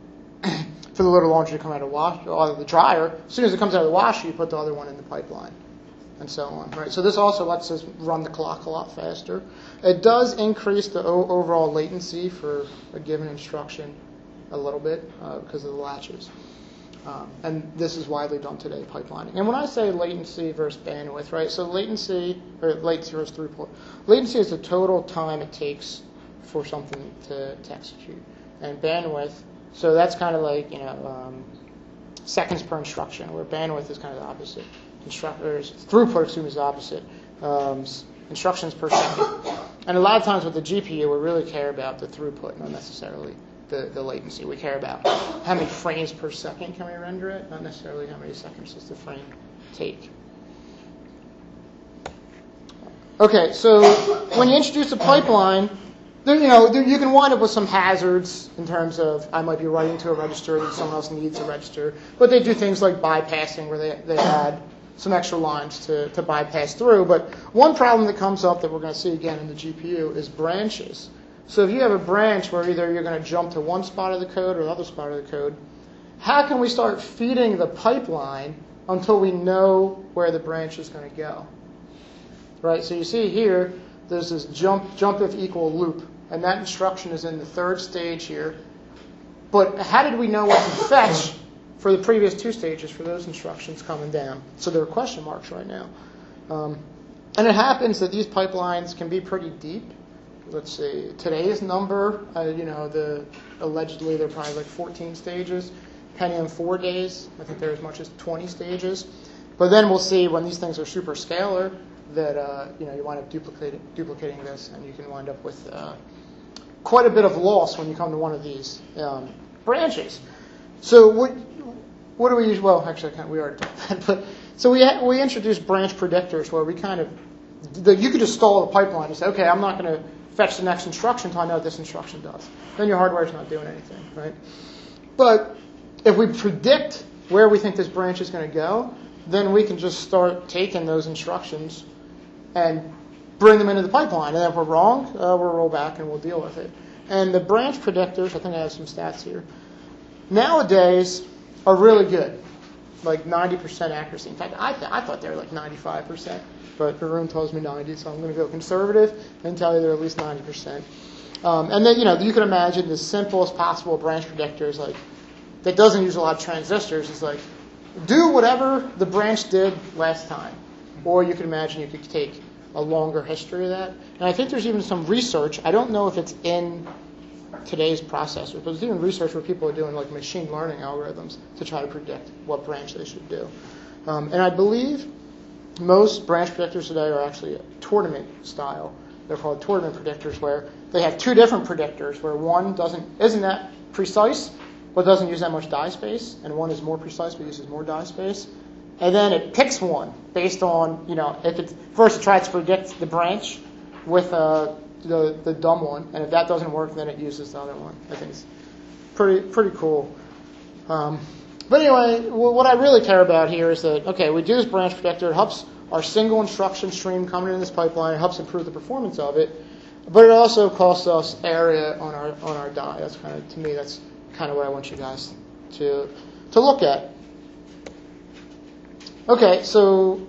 for the load of laundry to come out of wash out of the dryer. As soon as it comes out of the washer, you put the other one in the pipeline, and so on. Right. So this also lets us run the clock a lot faster. It does increase the o- overall latency for a given instruction a little bit uh, because of the latches. Um, and this is widely done today, pipelining. And when I say latency versus bandwidth, right? So latency or latency versus throughput. Latency is the total time it takes for something to, to execute, and bandwidth. So that's kind of like you know um, seconds per instruction, where bandwidth is kind of the opposite. Instructors throughput, excuse me, is the opposite. Um, instructions per second. And a lot of times with the G P U, we really care about the throughput, not necessarily the, the latency. We care about how many frames per second can we render it, not necessarily how many seconds does the frame take. Okay, so when you introduce a pipeline, there, you know, there, you can wind up with some hazards in terms of I might be writing to a register that someone else needs a register, but they do things like bypassing, where they, they add some extra lines to, to bypass through. But one problem that comes up that we're going to see again in the G P U is branches. So if you have a branch where either you're going to jump to one spot of the code or the other spot of the code, how can we start feeding the pipeline until we know where the branch is going to go? Right. So you see here, there's this jump jump if equal loop, and that instruction is in the third stage here. But how did we know what to fetch for the previous two stages for those instructions coming down? So there are question marks right now. Um, and it happens that these pipelines can be pretty deep. Let's see, today's number, uh, you know, the allegedly they're probably like fourteen stages. Pentium four days, I think they're as much as twenty stages. But then we'll see when these things are super scalar that uh, you know you wind up duplicating duplicating this, and you can wind up with uh, quite a bit of loss when you come to one of these um, branches. So what what do we use? Well, actually, we already talked about that. But so we we introduced branch predictors where we kind of the, you could just stall the pipeline and say, okay, I'm not going to fetch the next instruction until I know what this instruction does. Then your hardware is not doing anything, right? But if we predict where we think this branch is going to go, then we can just start taking those instructions and bring them into the pipeline. And if we're wrong, uh, we'll roll back and we'll deal with it. And the branch predictors, I think I have some stats here, nowadays are really good, like ninety percent accuracy. In fact, I, th- I thought they were like ninety-five percent, but Varun tells me ninety, so I'm going to go conservative and tell you they're at least ninety percent. Um, and then, you know, you can imagine the simplest possible branch predictors, like that doesn't use a lot of transistors, is like, do whatever the branch did last time. Or you can imagine you could take a longer history of that. And I think there's even some research. I don't know if it's in today's processors, but there's even research where people are doing like machine learning algorithms to try to predict what branch they should do. Um, and I believe most branch predictors today are actually tournament style. They're called tournament predictors, where they have two different predictors, where one doesn't isn't that precise, but doesn't use that much die space, and one is more precise but uses more die space. And then it picks one based on, you know, if it first it tries to predict the branch with uh, the the dumb one, and if that doesn't work, then it uses the other one. I think it's pretty pretty cool. Um, but anyway, what I really care about here is that, okay, we do this branch predictor. It helps our single instruction stream coming in this pipeline. It helps improve the performance of it, but it also costs us area on our on our die. That's kind of, to me, that's kind of what I want you guys to to look at. Okay, so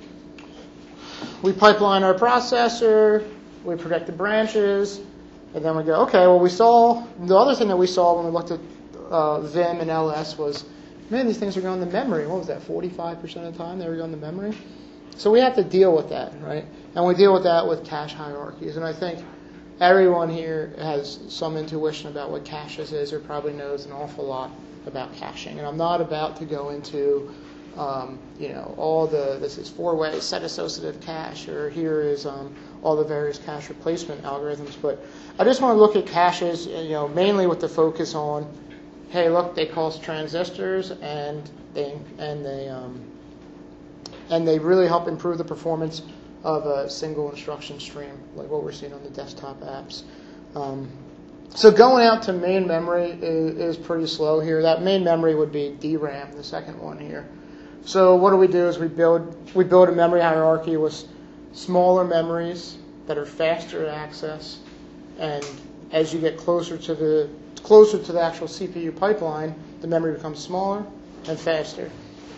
we pipeline our processor, we predict the branches, and then we go, okay, well, we saw, the other thing that we saw when we looked at uh, Vim and L S was, man, these things are going to memory. What was that, forty-five percent of the time they were going to memory? So we have to deal with that, right? And we deal with that with cache hierarchies. And I think everyone here has some intuition about what caches is, or probably knows an awful lot about caching. And I'm not about to go into Um, you know, all the, this is four-way set associative cache, or here is um, all the various cache replacement algorithms. But I just want to look at caches, you know, mainly with the focus on, hey, look, they cause transistors, and they and they um, and they really help improve the performance of a single instruction stream, like what we're seeing on the desktop apps. Um, so going out to main memory is, is pretty slow here. That main memory would be D RAM, the second one here. So what do we do is we build we build a memory hierarchy with smaller memories that are faster to access, and as you get closer to the closer to the actual C P U pipeline, the memory becomes smaller and faster.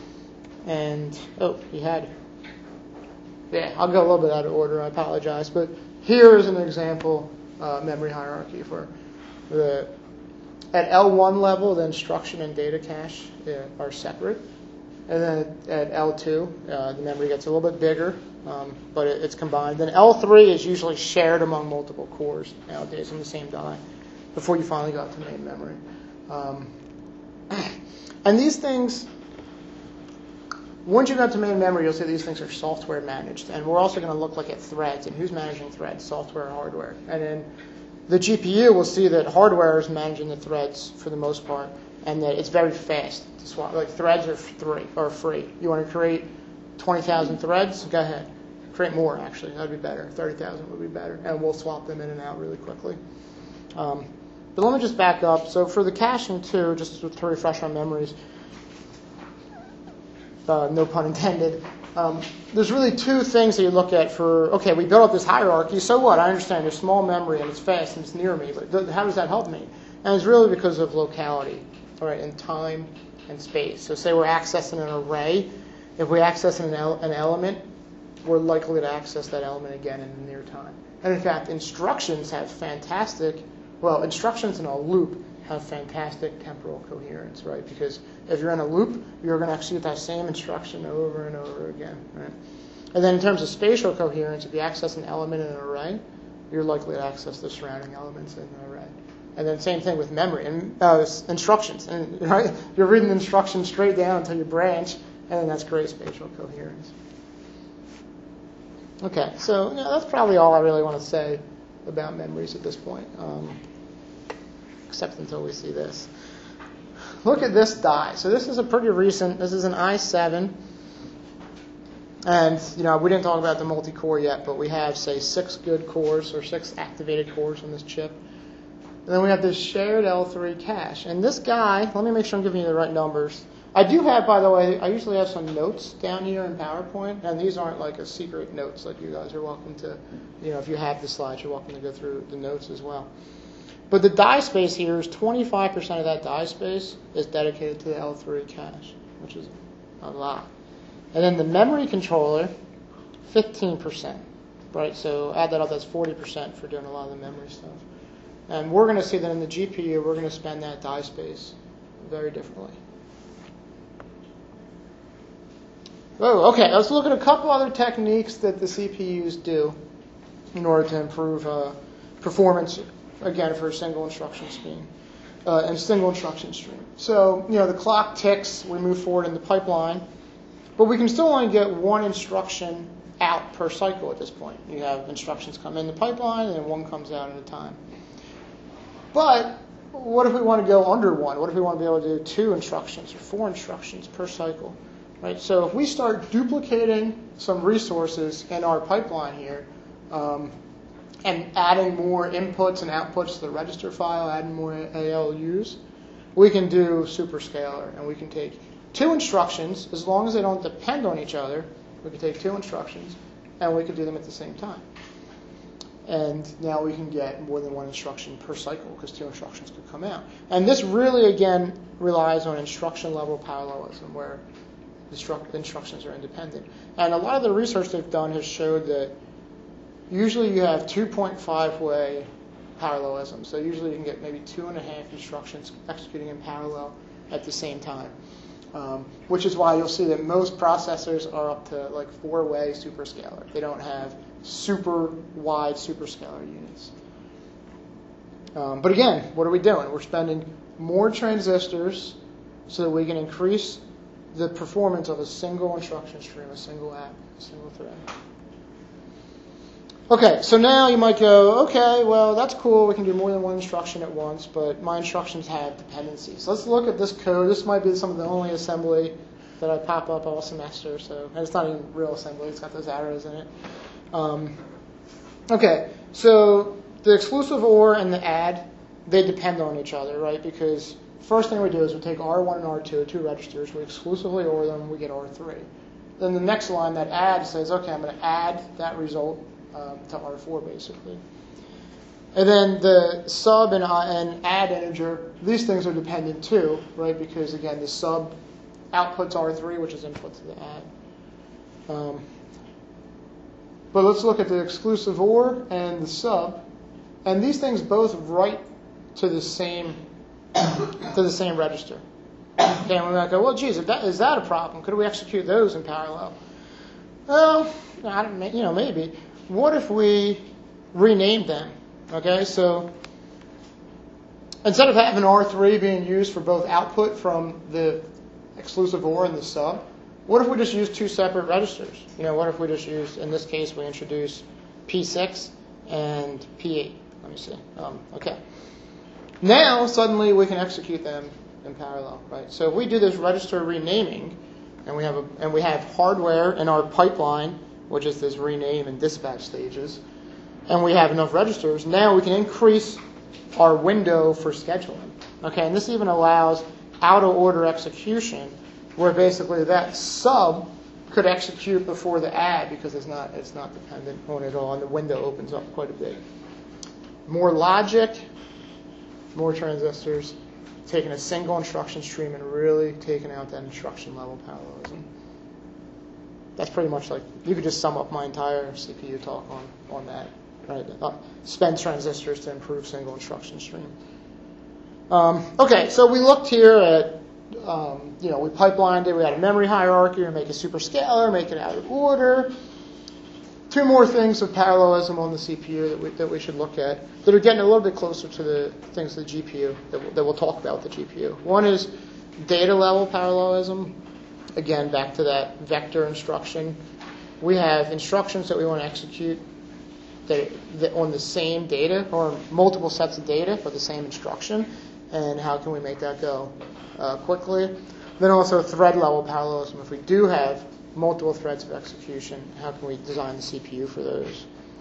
And oh, you had yeah, I'll go a little bit out of order. I apologize, but here is an example uh, memory hierarchy for the at L one level, the instruction and data cache uh, are separate. And then at L two, uh, the memory gets a little bit bigger, um, but it, it's combined. Then L three is usually shared among multiple cores nowadays on the same die before you finally got to main memory. Um, and these things, once you got to main memory, you'll see these things are software managed. And we're also going to look like at threads. And who's managing threads? Software or hardware. And then the G P U will see that hardware is managing the threads for the most part, and that it's very fast to swap. Like threads are free. Or free. You want to create twenty thousand threads? Go ahead. Create more, actually. That'd be better. thirty thousand would be better. And we'll swap them in and out really quickly. Um, but let me just back up. So for the caching, too, just to refresh our memories, uh, no pun intended, um, there's really two things that you look at for, okay, we built up this hierarchy. So what? I understand there's small memory and it's fast and it's near me. But th- how does that help me? And it's really because of locality. All right, and time and space. So say we're accessing an array. If we access an, el- an element, we're likely to access that element again in the near time. And in fact, instructions have fantastic, well, instructions in a loop have fantastic temporal coherence, right? Because if you're in a loop, you're going to execute that same instruction over and over again, right? And then in terms of spatial coherence, if you access an element in an array, you're likely to access the surrounding elements in the array. And then same thing with memory and uh, instructions. And right, you're reading instructions straight down until you branch, and then that's great spatial coherence. Okay, so yeah, that's probably all I really want to say about memories at this point, um, except until we see this. Look at this die. So this is a pretty recent. This is an i seven. And, you know, we didn't talk about the multi-core yet, but we have, say, six good cores or six activated cores on this chip. And then we have this shared L three cache. And this guy, let me make sure I'm giving you the right numbers. I do have, by the way, I usually have some notes down here in PowerPoint, and these aren't like a secret notes. Like you guys are welcome to, you know, if you have the slides, you're welcome to go through the notes as well. But the die space here is twenty-five percent of that die space is dedicated to the L three cache, which is a lot. And then the memory controller, fifteen percent, right? So add that up, that's forty percent for doing a lot of the memory stuff. And we're going to see that in the G P U, we're going to spend that die space very differently. Oh, okay, let's look at a couple other techniques that the C P Us do in order to improve uh, performance, again, for a single instruction stream. Uh, and single instruction stream. So, you know, the clock ticks, we move forward in the pipeline. But we can still only get one instruction out per cycle at this point. You have instructions come in the pipeline, and then one comes out at a time. But what if we want to go under one? What if we want to be able to do two instructions or four instructions per cycle? Right? So if we start duplicating some resources in our pipeline here, um, and adding more inputs and outputs to the register file, adding more A L Us, we can do superscalar, and we can take two instructions, as long as they don't depend on each other, we could take two instructions, and we could do them at the same time. And now we can get more than one instruction per cycle, because two instructions could come out. And this really, again, relies on instruction-level parallelism, where the instructions are independent. And a lot of the research they've done has showed that usually you have two point five way parallelism. So usually you can get maybe two and a half instructions executing in parallel at the same time. Um, which is why you'll see that most processors are up to like four-way superscalar. They don't have super wide superscalar units. Um, but again, what are we doing? We're spending more transistors so that we can increase the performance of a single instruction stream, a single app, a single thread. Okay, so now you might go, okay, well, that's cool. We can do more than one instruction at once, but my instructions have dependencies. Let's look at this code. This might be some of the only assembly that I pop up all semester. So, and it's not even real assembly. It's got those arrows in it. Um, okay, so the exclusive OR and the add, they depend on each other, right? Because first thing we do is we take R one and R two, two registers. We exclusively OR them. We get R three. Then the next line, that add, says, okay, I'm going to add that result Um, to R four, basically. And then the sub and, uh, and add integer, these things are dependent too, right? Because, again, the sub outputs R three, which is input to the add. Um, but let's look at the exclusive OR and the sub. And these things both write to the same to the same register. Okay, and we might go, well, geez, is that, is that a problem? Could we execute those in parallel? Well, I don't, you know, maybe. What if we renamed them? Okay, so instead of having R three being used for both output from the exclusive OR and the sub, what if we just use two separate registers? You know, what if we just use, in this case, we introduce P six and P eight. Let me see. Um, okay. Now, suddenly, we can execute them in parallel, right? So if we do this register renaming, and we have a, and we have hardware in our pipeline, which is this rename and dispatch stages, and we have enough registers, now we can increase our window for scheduling. Okay, and this even allows out-of-order execution, where basically that sub could execute before the add because it's not it's not dependent on it all, and the window opens up quite a bit. More logic, more transistors, taking a single instruction stream and really taking out that instruction level parallelism. That's pretty much like, you could just sum up my entire C P U talk on, on that. Right? Uh, spend transistors to improve single instruction stream. Um, okay, so we looked here at, um, you know, we pipelined it. We had a memory hierarchy, or make it superscalar, make it out of order. two more things of parallelism on the C P U that we, that we should look at that are getting a little bit closer to the things of the G P U that we'll, that we'll talk about with the G P U. One is data level parallelism. Again, back to that vector instruction. We have instructions that we want to execute that, that on the same data or multiple sets of data for the same instruction, and how can we make that go uh, quickly. Then also thread level parallelism. If we do have multiple threads of execution, how can we design the C P U for those?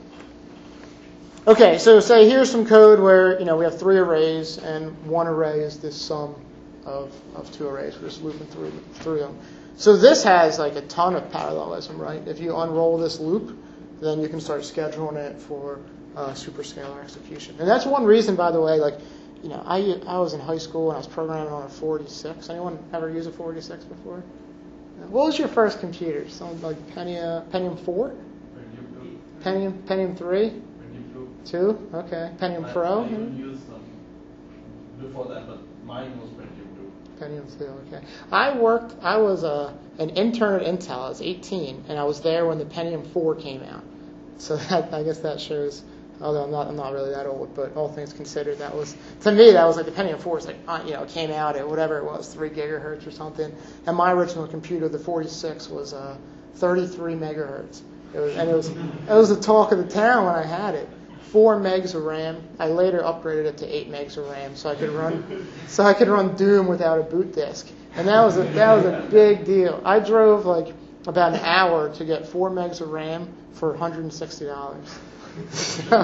Okay, so say here's some code where, you know, we have three arrays, and one array is this sum of, of two arrays. We're just looping through, through them. So this has like a ton of parallelism, right? If you unroll this loop, then you can start scheduling it for uh, superscalar execution. And that's one reason, by the way, like, you know, I, I was in high school and I was programming on a forty-six. Anyone ever use a forty-six before? What was your first computer? Something like Pentium, Pentium four? Pentium, Pentium three? two? Okay. Pentium I, Pro? I even used them before that, but mine was Pentium two. Pentium two, okay. I worked, I was a, an intern at Intel. I was eighteen, and I was there when the Pentium four came out. So that, I guess that shows, although I'm not, I'm not really that old, but all things considered, that was, to me, that was like the Pentium four was like, uh, you know, it came out at whatever it was, three gigahertz or something. And my original computer, the forty-six, was uh, thirty-three megahertz. It was, and it was, it was the talk of the town when I had it. Four megs of RAM. I later upgraded it to eight megs of RAM, so I could run, so I could run Doom without a boot disk. And that was a, that was a big deal. I drove like about an hour to get four megs of RAM for one hundred sixty dollars. So,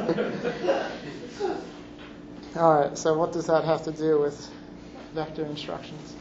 all right, so what does that have to do with vector instructions?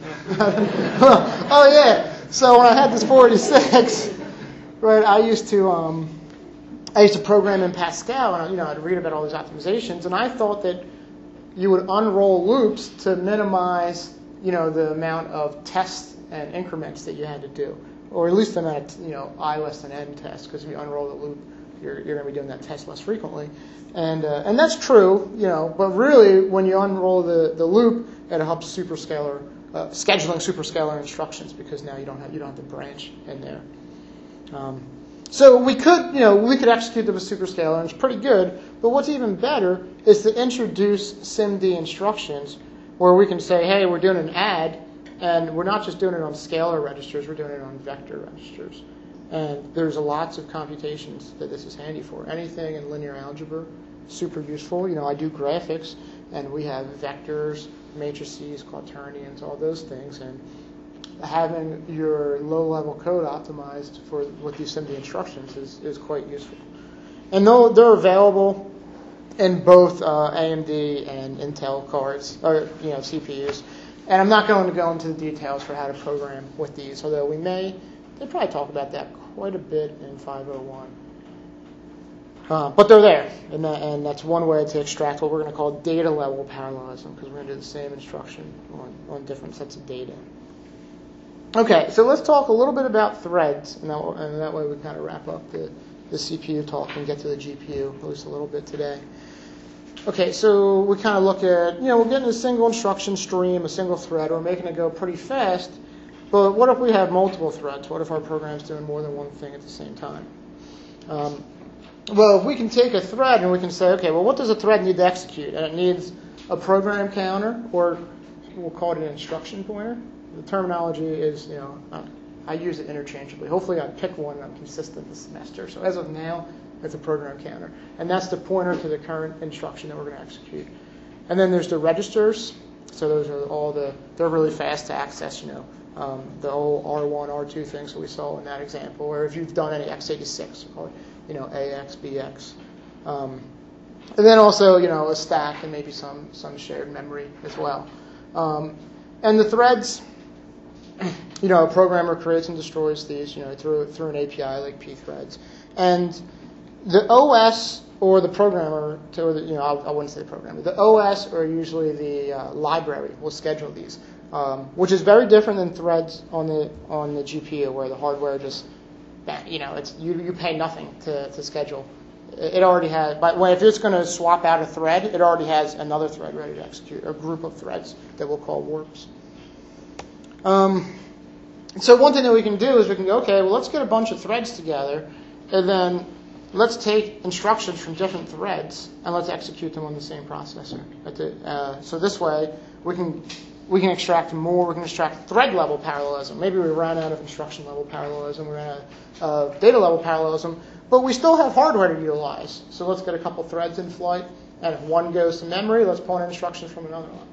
Oh, yeah. So when I had this forty-six, right, I used to um, I used to program in Pascal, and you know, I'd read about all these optimizations, and I thought that you would unroll loops to minimize, you know, the amount of tests and increments that you had to do, or at least the amount of, you know, I less than n tests, because if you unroll the loop, you're, you're going to be doing that test less frequently. And uh, and that's true, you know, but really when you unroll the, the loop, it helps superscalar, uh, scheduling superscalar instructions, because now you don't have, you don't have the branch in there. Um, so we could, you know, we could execute them with superscalar, and it's pretty good, but what's even better is to introduce SIMD instructions where we can say, hey, we're doing an add, and we're not just doing it on scalar registers, we're doing it on vector registers. And there's lots of computations that this is handy for. Anything in linear algebra, super useful. You know, I do graphics, and we have vectors, matrices, quaternions, all those things. And having your low-level code optimized for with these SIMD instructions is, is quite useful. And though they're available in both uh, A M D and Intel cards, or you know, C P Us. And I'm not going to go into the details for how to program with these, although we may. They probably talk about that quite a bit in five oh one. Uh, but they're there, and, that, and that's one way to extract what we're going to call data level parallelism, because we're going to do the same instruction on, on different sets of data. Okay, so let's talk a little bit about threads, and that, and that way we kind of wrap up the, the C P U talk and get to the G P U at least a little bit today. Okay, so we kind of look at, you know, we're getting a single instruction stream, a single thread. We're making it go pretty fast. But what if we have multiple threads? What if our program's doing more than one thing at the same time? Um, well, if we can take a thread and we can say, okay, well, what does a thread need to execute? And it needs a program counter, or we'll call it an instruction pointer. The terminology is, you know, uh, I use it interchangeably. Hopefully I pick one and I'm consistent this semester. So as of now, it's a program counter. And that's the pointer to the current instruction that we're going to execute. And then there's the registers. So those are all the, they're really fast to access, you know. Um, the old R one, R two things that we saw in that example, or if you've done any x eighty-six, we call it, you know, A X, B X. Um, and then also, you know, a stack and maybe some, some shared memory as well. Um, and the threads, you know, a programmer creates and destroys these, you know, through, through an A P I like pthreads. And the O S or the programmer, to, or the, you know, I, I wouldn't say the programmer, the O S or usually the uh, library will schedule these. Um, which is very different than threads on the on the G P U, where the hardware just, you know, it's you you pay nothing to, to schedule. It already has. But when if it's going to swap out a thread, it already has another thread ready to execute, a group of threads that we'll call warps. Um, so one thing that we can do is we can go, okay, well, let's get a bunch of threads together, and then let's take instructions from different threads and let's execute them on the same processor. At the, uh, so this way, we can we can extract more. We can extract thread level parallelism. Maybe we ran out of instruction level parallelism. We ran out of uh, data level parallelism, but we still have hardware to utilize. So let's get a couple threads in flight, and if one goes to memory, let's pull in instructions from another one.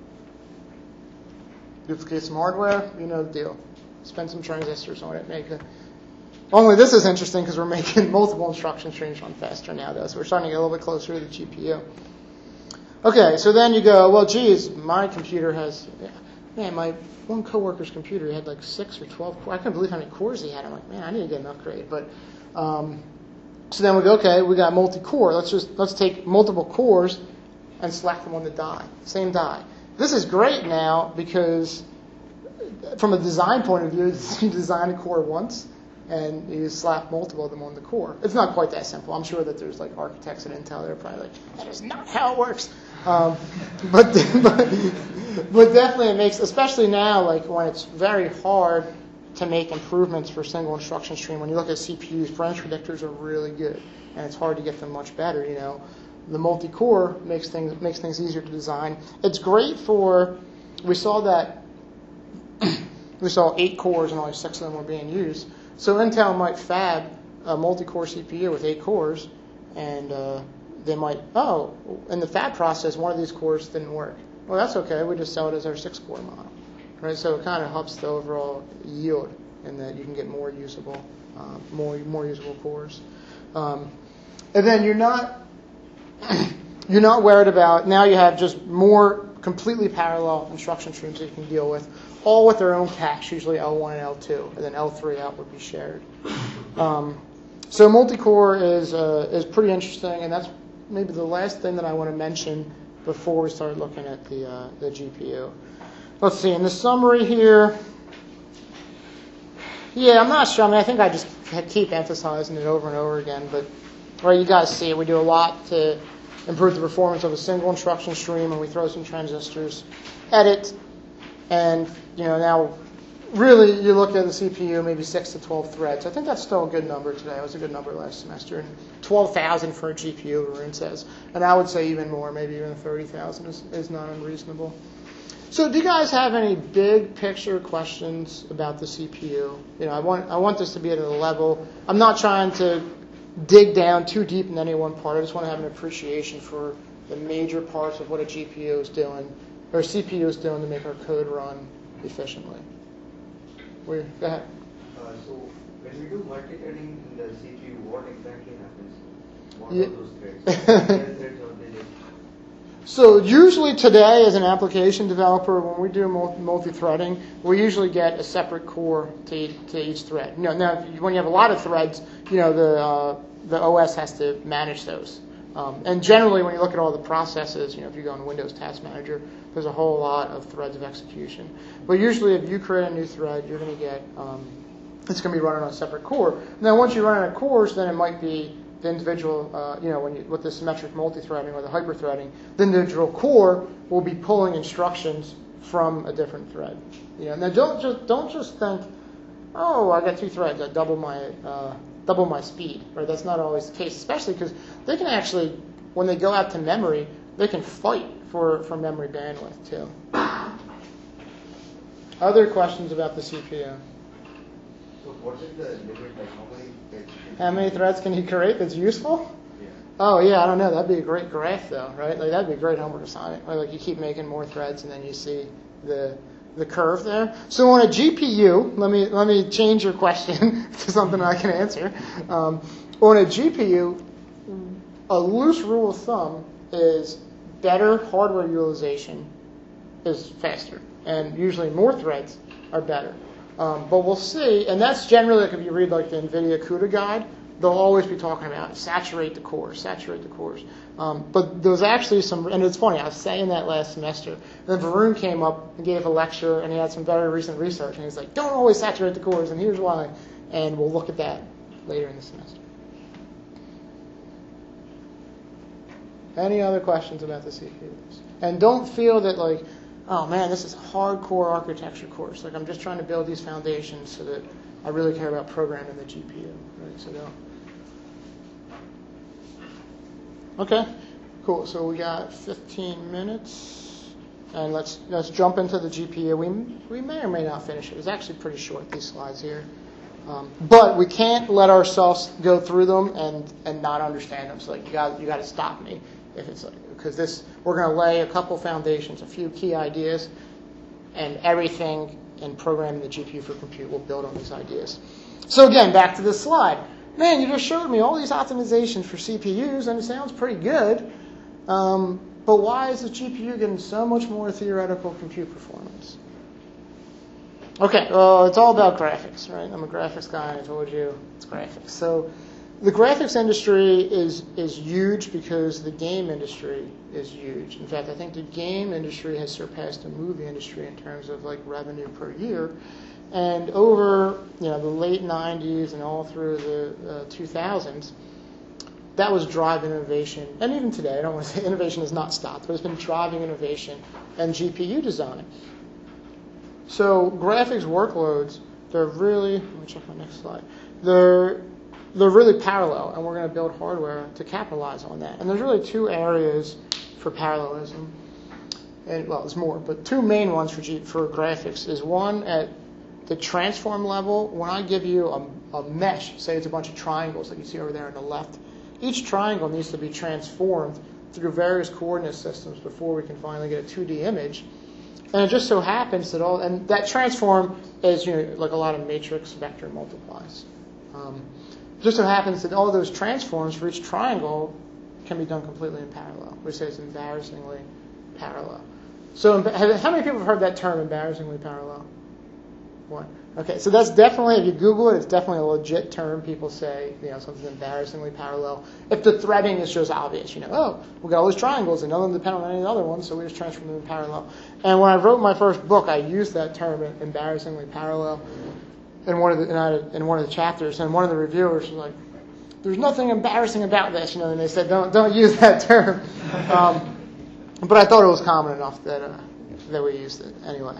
Duplicate some hardware, you know the deal. Spend some transistors on it. Make a, only this is interesting because we're making multiple instruction streams run faster now, though. So we're starting to get a little bit closer to the G P U. Okay, so then you go, well, geez, my computer has, man, my one coworker's computer had like six or twelve cores. I couldn't believe how many cores he had. I'm like, man, I need to get an upgrade. But um, so then we go, okay, we got multi-core. Let's just let's take multiple cores and slack them on the die, same die. This is great now because from a design point of view, you design a core once and you slap multiple of them on the core. It's not quite that simple. I'm sure that there's like architects at Intel that are probably like, that is not how it works. Um, but, but but definitely it makes, especially now, like when it's very hard to make improvements for single instruction stream. When you look at C P Us, branch predictors are really good, and it's hard to get them much better. You know, the multi-core makes things makes things easier to design. It's great for. We saw that. We saw eight cores and only six of them were being used. So Intel might fab a multi-core C P U with eight cores, and uh, they might, oh, in the fab process, one of these cores didn't work. Well, that's okay. We just sell it as our six-core model, right? So it kind of helps the overall yield in that you can get more usable, uh, more more usable cores. Um, and then you're not you're not worried about, now you have just more completely parallel instruction streams that you can deal with, all with their own cache, usually L one and L two, and then L three out would be shared. Um, so multi-core is uh, is pretty interesting, and that's maybe the last thing that I want to mention before we start looking at the uh, the G P U. Let's see, in the summary here, yeah, I'm not sure. I mean, I think I just keep emphasizing it over and over again, but right, you guys see it. We do a lot to improve the performance of a single instruction stream, and we throw some transistors at it. And, you know, now really you look at the C P U, maybe six to twelve threads. I think that's still a good number today. It was a good number last semester. And twelve thousand for a G P U, Varun says. And I would say even more, maybe even thirty thousand is, is not unreasonable. So do you guys have any big picture questions about the C P U? You know, I want I want this to be at a level. I'm not trying to dig down too deep in any one part. I just want to have an appreciation for the major parts of what a G P U is doing, or C P U is doing to make our code run efficiently. We, go ahead. Uh, so when we do multi-threading in the C P U, what exactly happens? What Yeah. are those threads? threads or they just... So usually today, as an application developer, when we do multi-threading, we usually get a separate core to each, to each thread. You know, now, when you have a lot of threads, you know the uh, the O S has to manage those. Um, and generally, when you look at all the processes, you know, if you go in Windows Task Manager, there's a whole lot of threads of execution. But usually, if you create a new thread, you're going to get um, it's going to be running on a separate core. Now, once you run out of cores, then it might be the individual, uh, you know, when you, with the symmetric multi-threading or the hyper-threading, the individual core will be pulling instructions from a different thread. You know, now don't just don't just think, oh, I got two threads, I double my uh, double my speed. Right? That's not always the case, especially because they can actually, when they go out to memory, they can fight for for memory bandwidth too. Other questions about the C P U? So what is the limit? Like how many threads? How many threads can you create that's useful? Yeah. Oh yeah, I don't know. That'd be a great graph, though, right? Like that'd be a great homework assignment. Right? Like you keep making more threads, and then you see the the curve there. So on a G P U, let me let me change your question to something I can answer. Um, on a G P U, a loose rule of thumb is better hardware utilization is faster, and usually more threads are better. Um, but we'll see, and that's generally like if you read like the NVIDIA CUDA guide, they'll always be talking about saturate the cores, saturate the cores. Um, but there's actually some, and it's funny, I was saying that last semester. And then Varun came up and gave a lecture, and he had some very recent research, and he's like, don't always saturate the cores, and here's why. And we'll look at that later in the semester. Any other questions about the C P Us? And don't feel that like, oh man, this is a hardcore architecture course. Like I'm just trying to build these foundations so that I really care about programming the G P U. Right? So don't Okay, cool. So we got fifteen minutes, and let's let's jump into the G P U. We we may or may not finish it. It's actually pretty short, these slides here, um, but we can't let ourselves go through them and, and not understand them. So like you got you got to stop me if it's like, because this we're going to lay a couple foundations, a few key ideas, and everything in programming the G P U for compute will build on these ideas. So again, back to this slide. Man, you just showed me all these optimizations for C P Us, and it sounds pretty good. Um, but why is the G P U getting so much more theoretical compute performance? Okay, well, it's all about graphics, right? I'm a graphics guy, and I told you it's graphics. So the graphics industry is is huge because the game industry is huge. In fact, I think the game industry has surpassed the movie industry in terms of like revenue per year. And over you know the late nineties and all through the uh, two thousands, that was driving innovation. And even today, I don't want to say innovation has not stopped, but it's been driving innovation and G P U design. So graphics workloads, they're really, let me check my next slide, they're, they're really parallel, and we're going to build hardware to capitalize on that. And there's really two areas for parallelism. And, well, there's more, but two main ones for, G, for graphics is one at the transform level. When I give you a, a mesh, say it's a bunch of triangles that you see over there on the left, each triangle needs to be transformed through various coordinate systems before we can finally get a two D image. And it just so happens that all, and that transform is, you know, like a lot of matrix vector multiplies. Um, it just so happens that all those transforms for each triangle can be done completely in parallel. We say it's embarrassingly parallel. So how many people have heard that term, embarrassingly parallel? One. Okay, so that's definitely, if you Google it, it's definitely a legit term. People say, you know, something's embarrassingly parallel. If the threading is just obvious, you know, oh, we've got all these triangles and none of them depend on any other ones, so we just transform them in parallel. And when I wrote my first book, I used that term, embarrassingly parallel, in one of the in, I, in one of the chapters. And one of the reviewers was like, "There's nothing embarrassing about this," you know. And they said, "Don't don't use that term." Um, but I thought it was common enough that uh, that we used it anyway.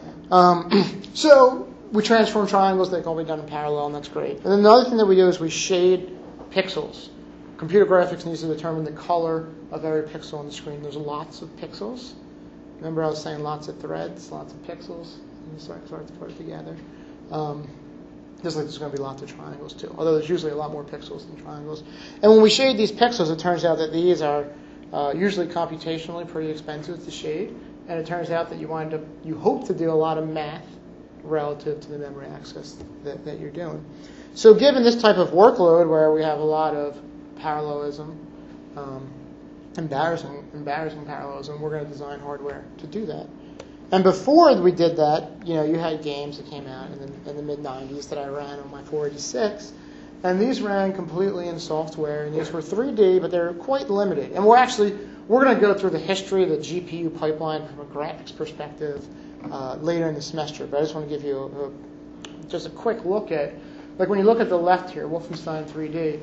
Um, so we transform triangles, they can all be done in parallel, and that's great. And then the other thing that we do is we shade pixels. Computer graphics needs to determine the color of every pixel on the screen. There's lots of pixels. Remember I was saying lots of threads, lots of pixels, and you start, start to put it together. Um, just like there's going to be lots of triangles too, although there's usually a lot more pixels than triangles. And when we shade these pixels, it turns out that these are uh, usually computationally pretty expensive to shade. And it turns out that you wind up, you hope to do a lot of math relative to the memory access that, that you're doing. So given this type of workload where we have a lot of parallelism, um, embarrassing, embarrassing parallelism, we're going to design hardware to do that. And before we did that, you know, you had games that came out in the, in the mid nineties that I ran on my four eighty-six. And these ran completely in software, and these were three D, but they're quite limited. And we're actually, we're going to go through the history of the G P U pipeline from a graphics perspective uh, later in the semester. But I just want to give you a, a, just a quick look at, like when you look at the left here, Wolfenstein three D,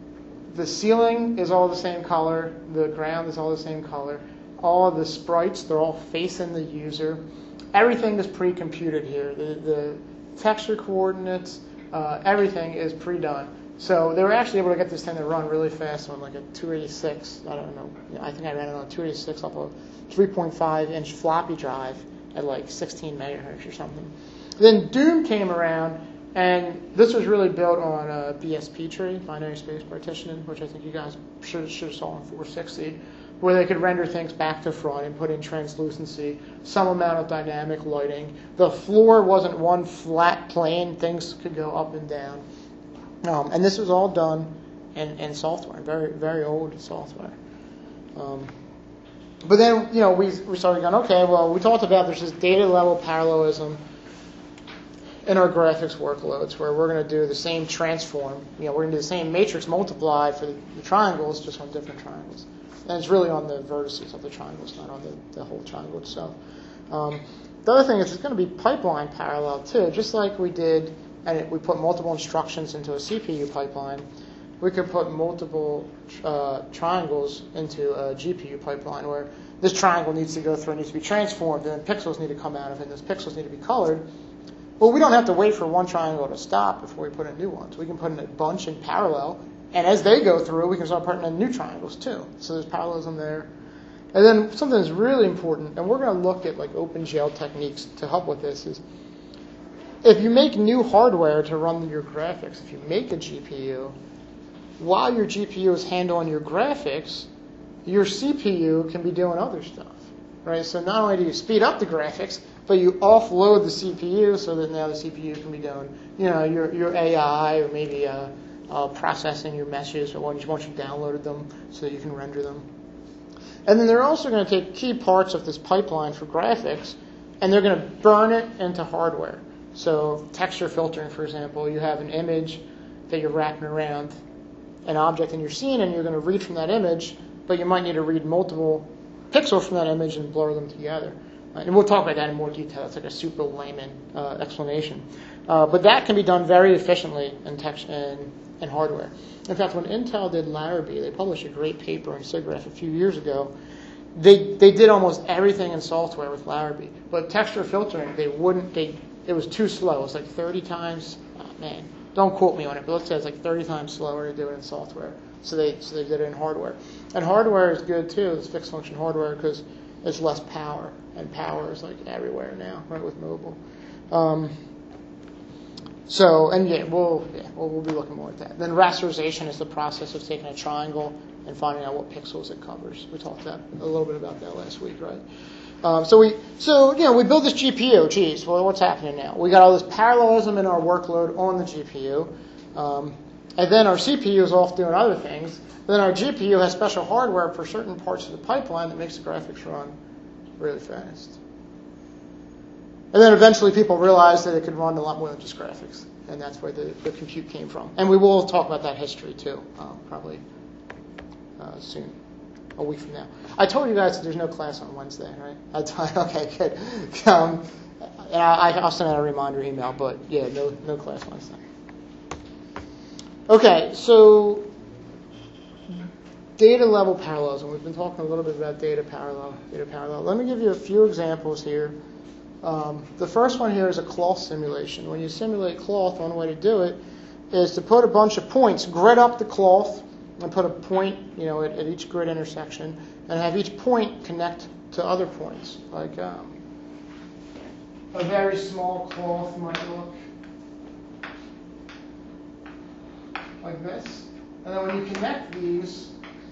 the ceiling is all the same color, the ground is all the same color, all of the sprites, they're all facing the user. Everything is pre-computed here. The, the texture coordinates, Uh, everything is pre-done. So they were actually able to get this thing to run really fast on like a two eighty-six. I don't know. I think I ran it on a two eighty-six off a three point five inch floppy drive at like sixteen megahertz or something. Then Doom came around, and this was really built on a B S P tree, binary space partitioning, which I think you guys should, should have saw on four sixty, where they could render things back to front and put in translucency, some amount of dynamic lighting. The floor wasn't one flat plane. Things could go up and down. Um, and this was all done in, in software, very very old software. Um, but then, you know, we, we started going, okay, well, we talked about there's this data level parallelism in our graphics workloads where we're going to do the same transform. You know, we're going to do the same matrix multiply for the, the triangles, just on different triangles. And it's really on the vertices of the triangles, not on the, the whole triangle itself. Um, the other thing is it's going to be pipeline parallel too, just like we did, and it, we put multiple instructions into a C P U pipeline. We could put multiple uh, triangles into a G P U pipeline where this triangle needs to go through, it needs to be transformed, and then pixels need to come out of it, and those pixels need to be colored. Well, we don't have to wait for one triangle to stop before we put in new ones. We can put in a bunch in parallel, And as they go through, we can start putting in new triangles too. So there's parallelism there. And then something that's really important, and we're going to look at like OpenGL techniques to help with this, is if you make new hardware to run your graphics, if you make a G P U, while your G P U is handling your graphics, your C P U can be doing other stuff, right? So not only do you speed up the graphics, but you offload the C P U so that now the C P U can be doing, you know, your your A I or maybe uh, uh, processing your messages once once you downloaded them so that you can render them. And then they're also going to take key parts of this pipeline for graphics, and they're going to burn it into hardware. So texture filtering, for example, you have an image that you're wrapping around an object in your scene, and you're going to read from that image, but you might need to read multiple pixels from that image and blur them together. Uh, and we'll talk about that in more detail. It's like a super layman uh, explanation. Uh, but that can be done very efficiently in, text, in, in hardware. In fact, when Intel did Larrabee, they published a great paper in SIGGRAPH a few years ago. They they did almost everything in software with Larrabee, but texture filtering, they wouldn't. They it was too slow. It was like thirty times. Oh, man, don't quote me on it, but let's say it's like thirty times slower to do it in software. So they so they did it in hardware. And hardware is good too. It's fixed function hardware because it's less power, and power is like everywhere now, right, with mobile. Um, so and yeah, we'll yeah we'll, we'll be looking more at that. Then rasterization is the process of taking a triangle and finding out what pixels it covers. We talked that, a little bit about that last week, right? Um, so we, so you know, we build this G P U. Geez, well, what's happening now? We got all this parallelism in our workload on the G P U, um, and then our C P U is off doing other things. And then our G P U has special hardware for certain parts of the pipeline that makes the graphics run really fast. And then eventually people realized that it could run a lot more than just graphics, and that's where the, the compute came from. And we will talk about that history too, um, probably. Uh, soon, a week from now. I told you guys that there's no class on Wednesday, right? I told, okay, good. Um, and I, I'll send out a reminder email, but yeah, no, no class Wednesday. Okay, so data level parallelism. We've been talking a little bit about data parallel. Data parallel. Let me give you a few examples here. Um, the first one here is a cloth simulation. When you simulate cloth, one way to do it is to put a bunch of points, grid up the cloth, and put a point, you know, at, at each grid intersection, and have each point connect to other points. Like um, a very small cloth might look like this. And then when you connect these,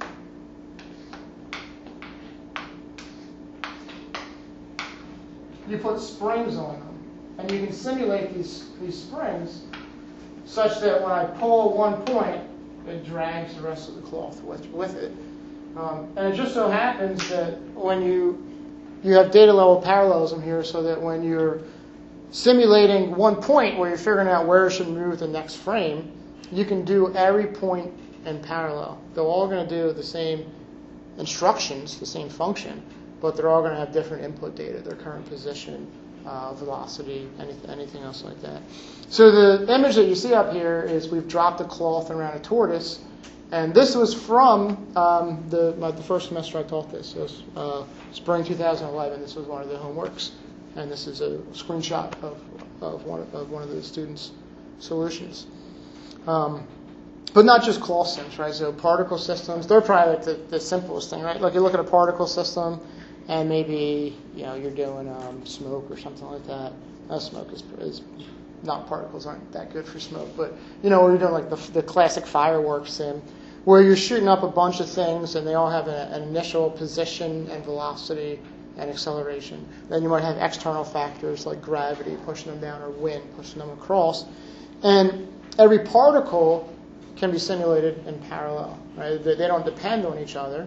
you put springs on them. And you can simulate these, these springs such that when I pull one point, it drags the rest of the cloth with, with it. Um, and it just so happens that when you you have data level parallelism here, so that when you're simulating one point where you're figuring out where it should move the next frame, you can do every point in parallel. They're all going to do the same instructions, the same function, but they're all going to have different input data, their current position, uh, velocity, anything, anything else like that. So the image that you see up here is we've dropped a cloth around a tortoise, and this was from um, the, my, the first semester I taught this. So it was, uh, spring two thousand eleven. This was one of the homeworks, and this is a screenshot of, of, one, of one of the students' solutions. Um, but not just cloth sims, right? So particle systems, they're probably like the, the simplest thing, right? Like you look at a particle system, and maybe you know you're doing um, smoke or something like that. No, smoke is, is not particles aren't that good for smoke, but you know, where you're doing like the, the classic fireworks sim, where you're shooting up a bunch of things and they all have a, an initial position and velocity and acceleration. Then you might have external factors like gravity pushing them down or wind pushing them across, and every particle can be simulated in parallel. Right? They, they don't depend on each other.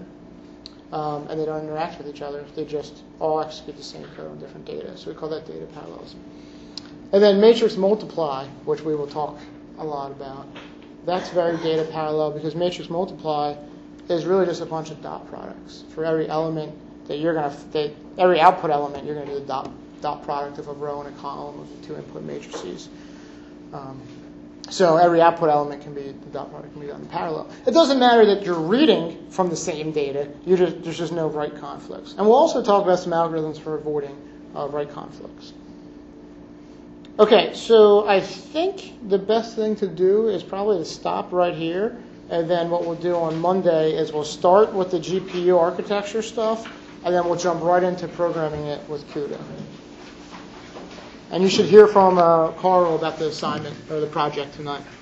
Um, and they don't interact with each other. They just all execute the same code on different data. So we call that data parallelism. And then matrix multiply, which we will talk a lot about. That's very data parallel because matrix multiply is really just a bunch of dot products. For every element that you're going to, every output element, you're going to do the dot, dot product of a row and a column of the two input matrices. Um, So every output element can be, the dot product can be done in parallel. It doesn't matter that you're reading from the same data. You just, there's just no write conflicts. And we'll also talk about some algorithms for avoiding uh, write conflicts. Okay, so I think the best thing to do is probably to stop right here And then what we'll do on Monday is we'll start with the G P U architecture stuff, and then we'll jump right into programming it with CUDA. And you should hear from uh, Carl about the assignment or the project tonight.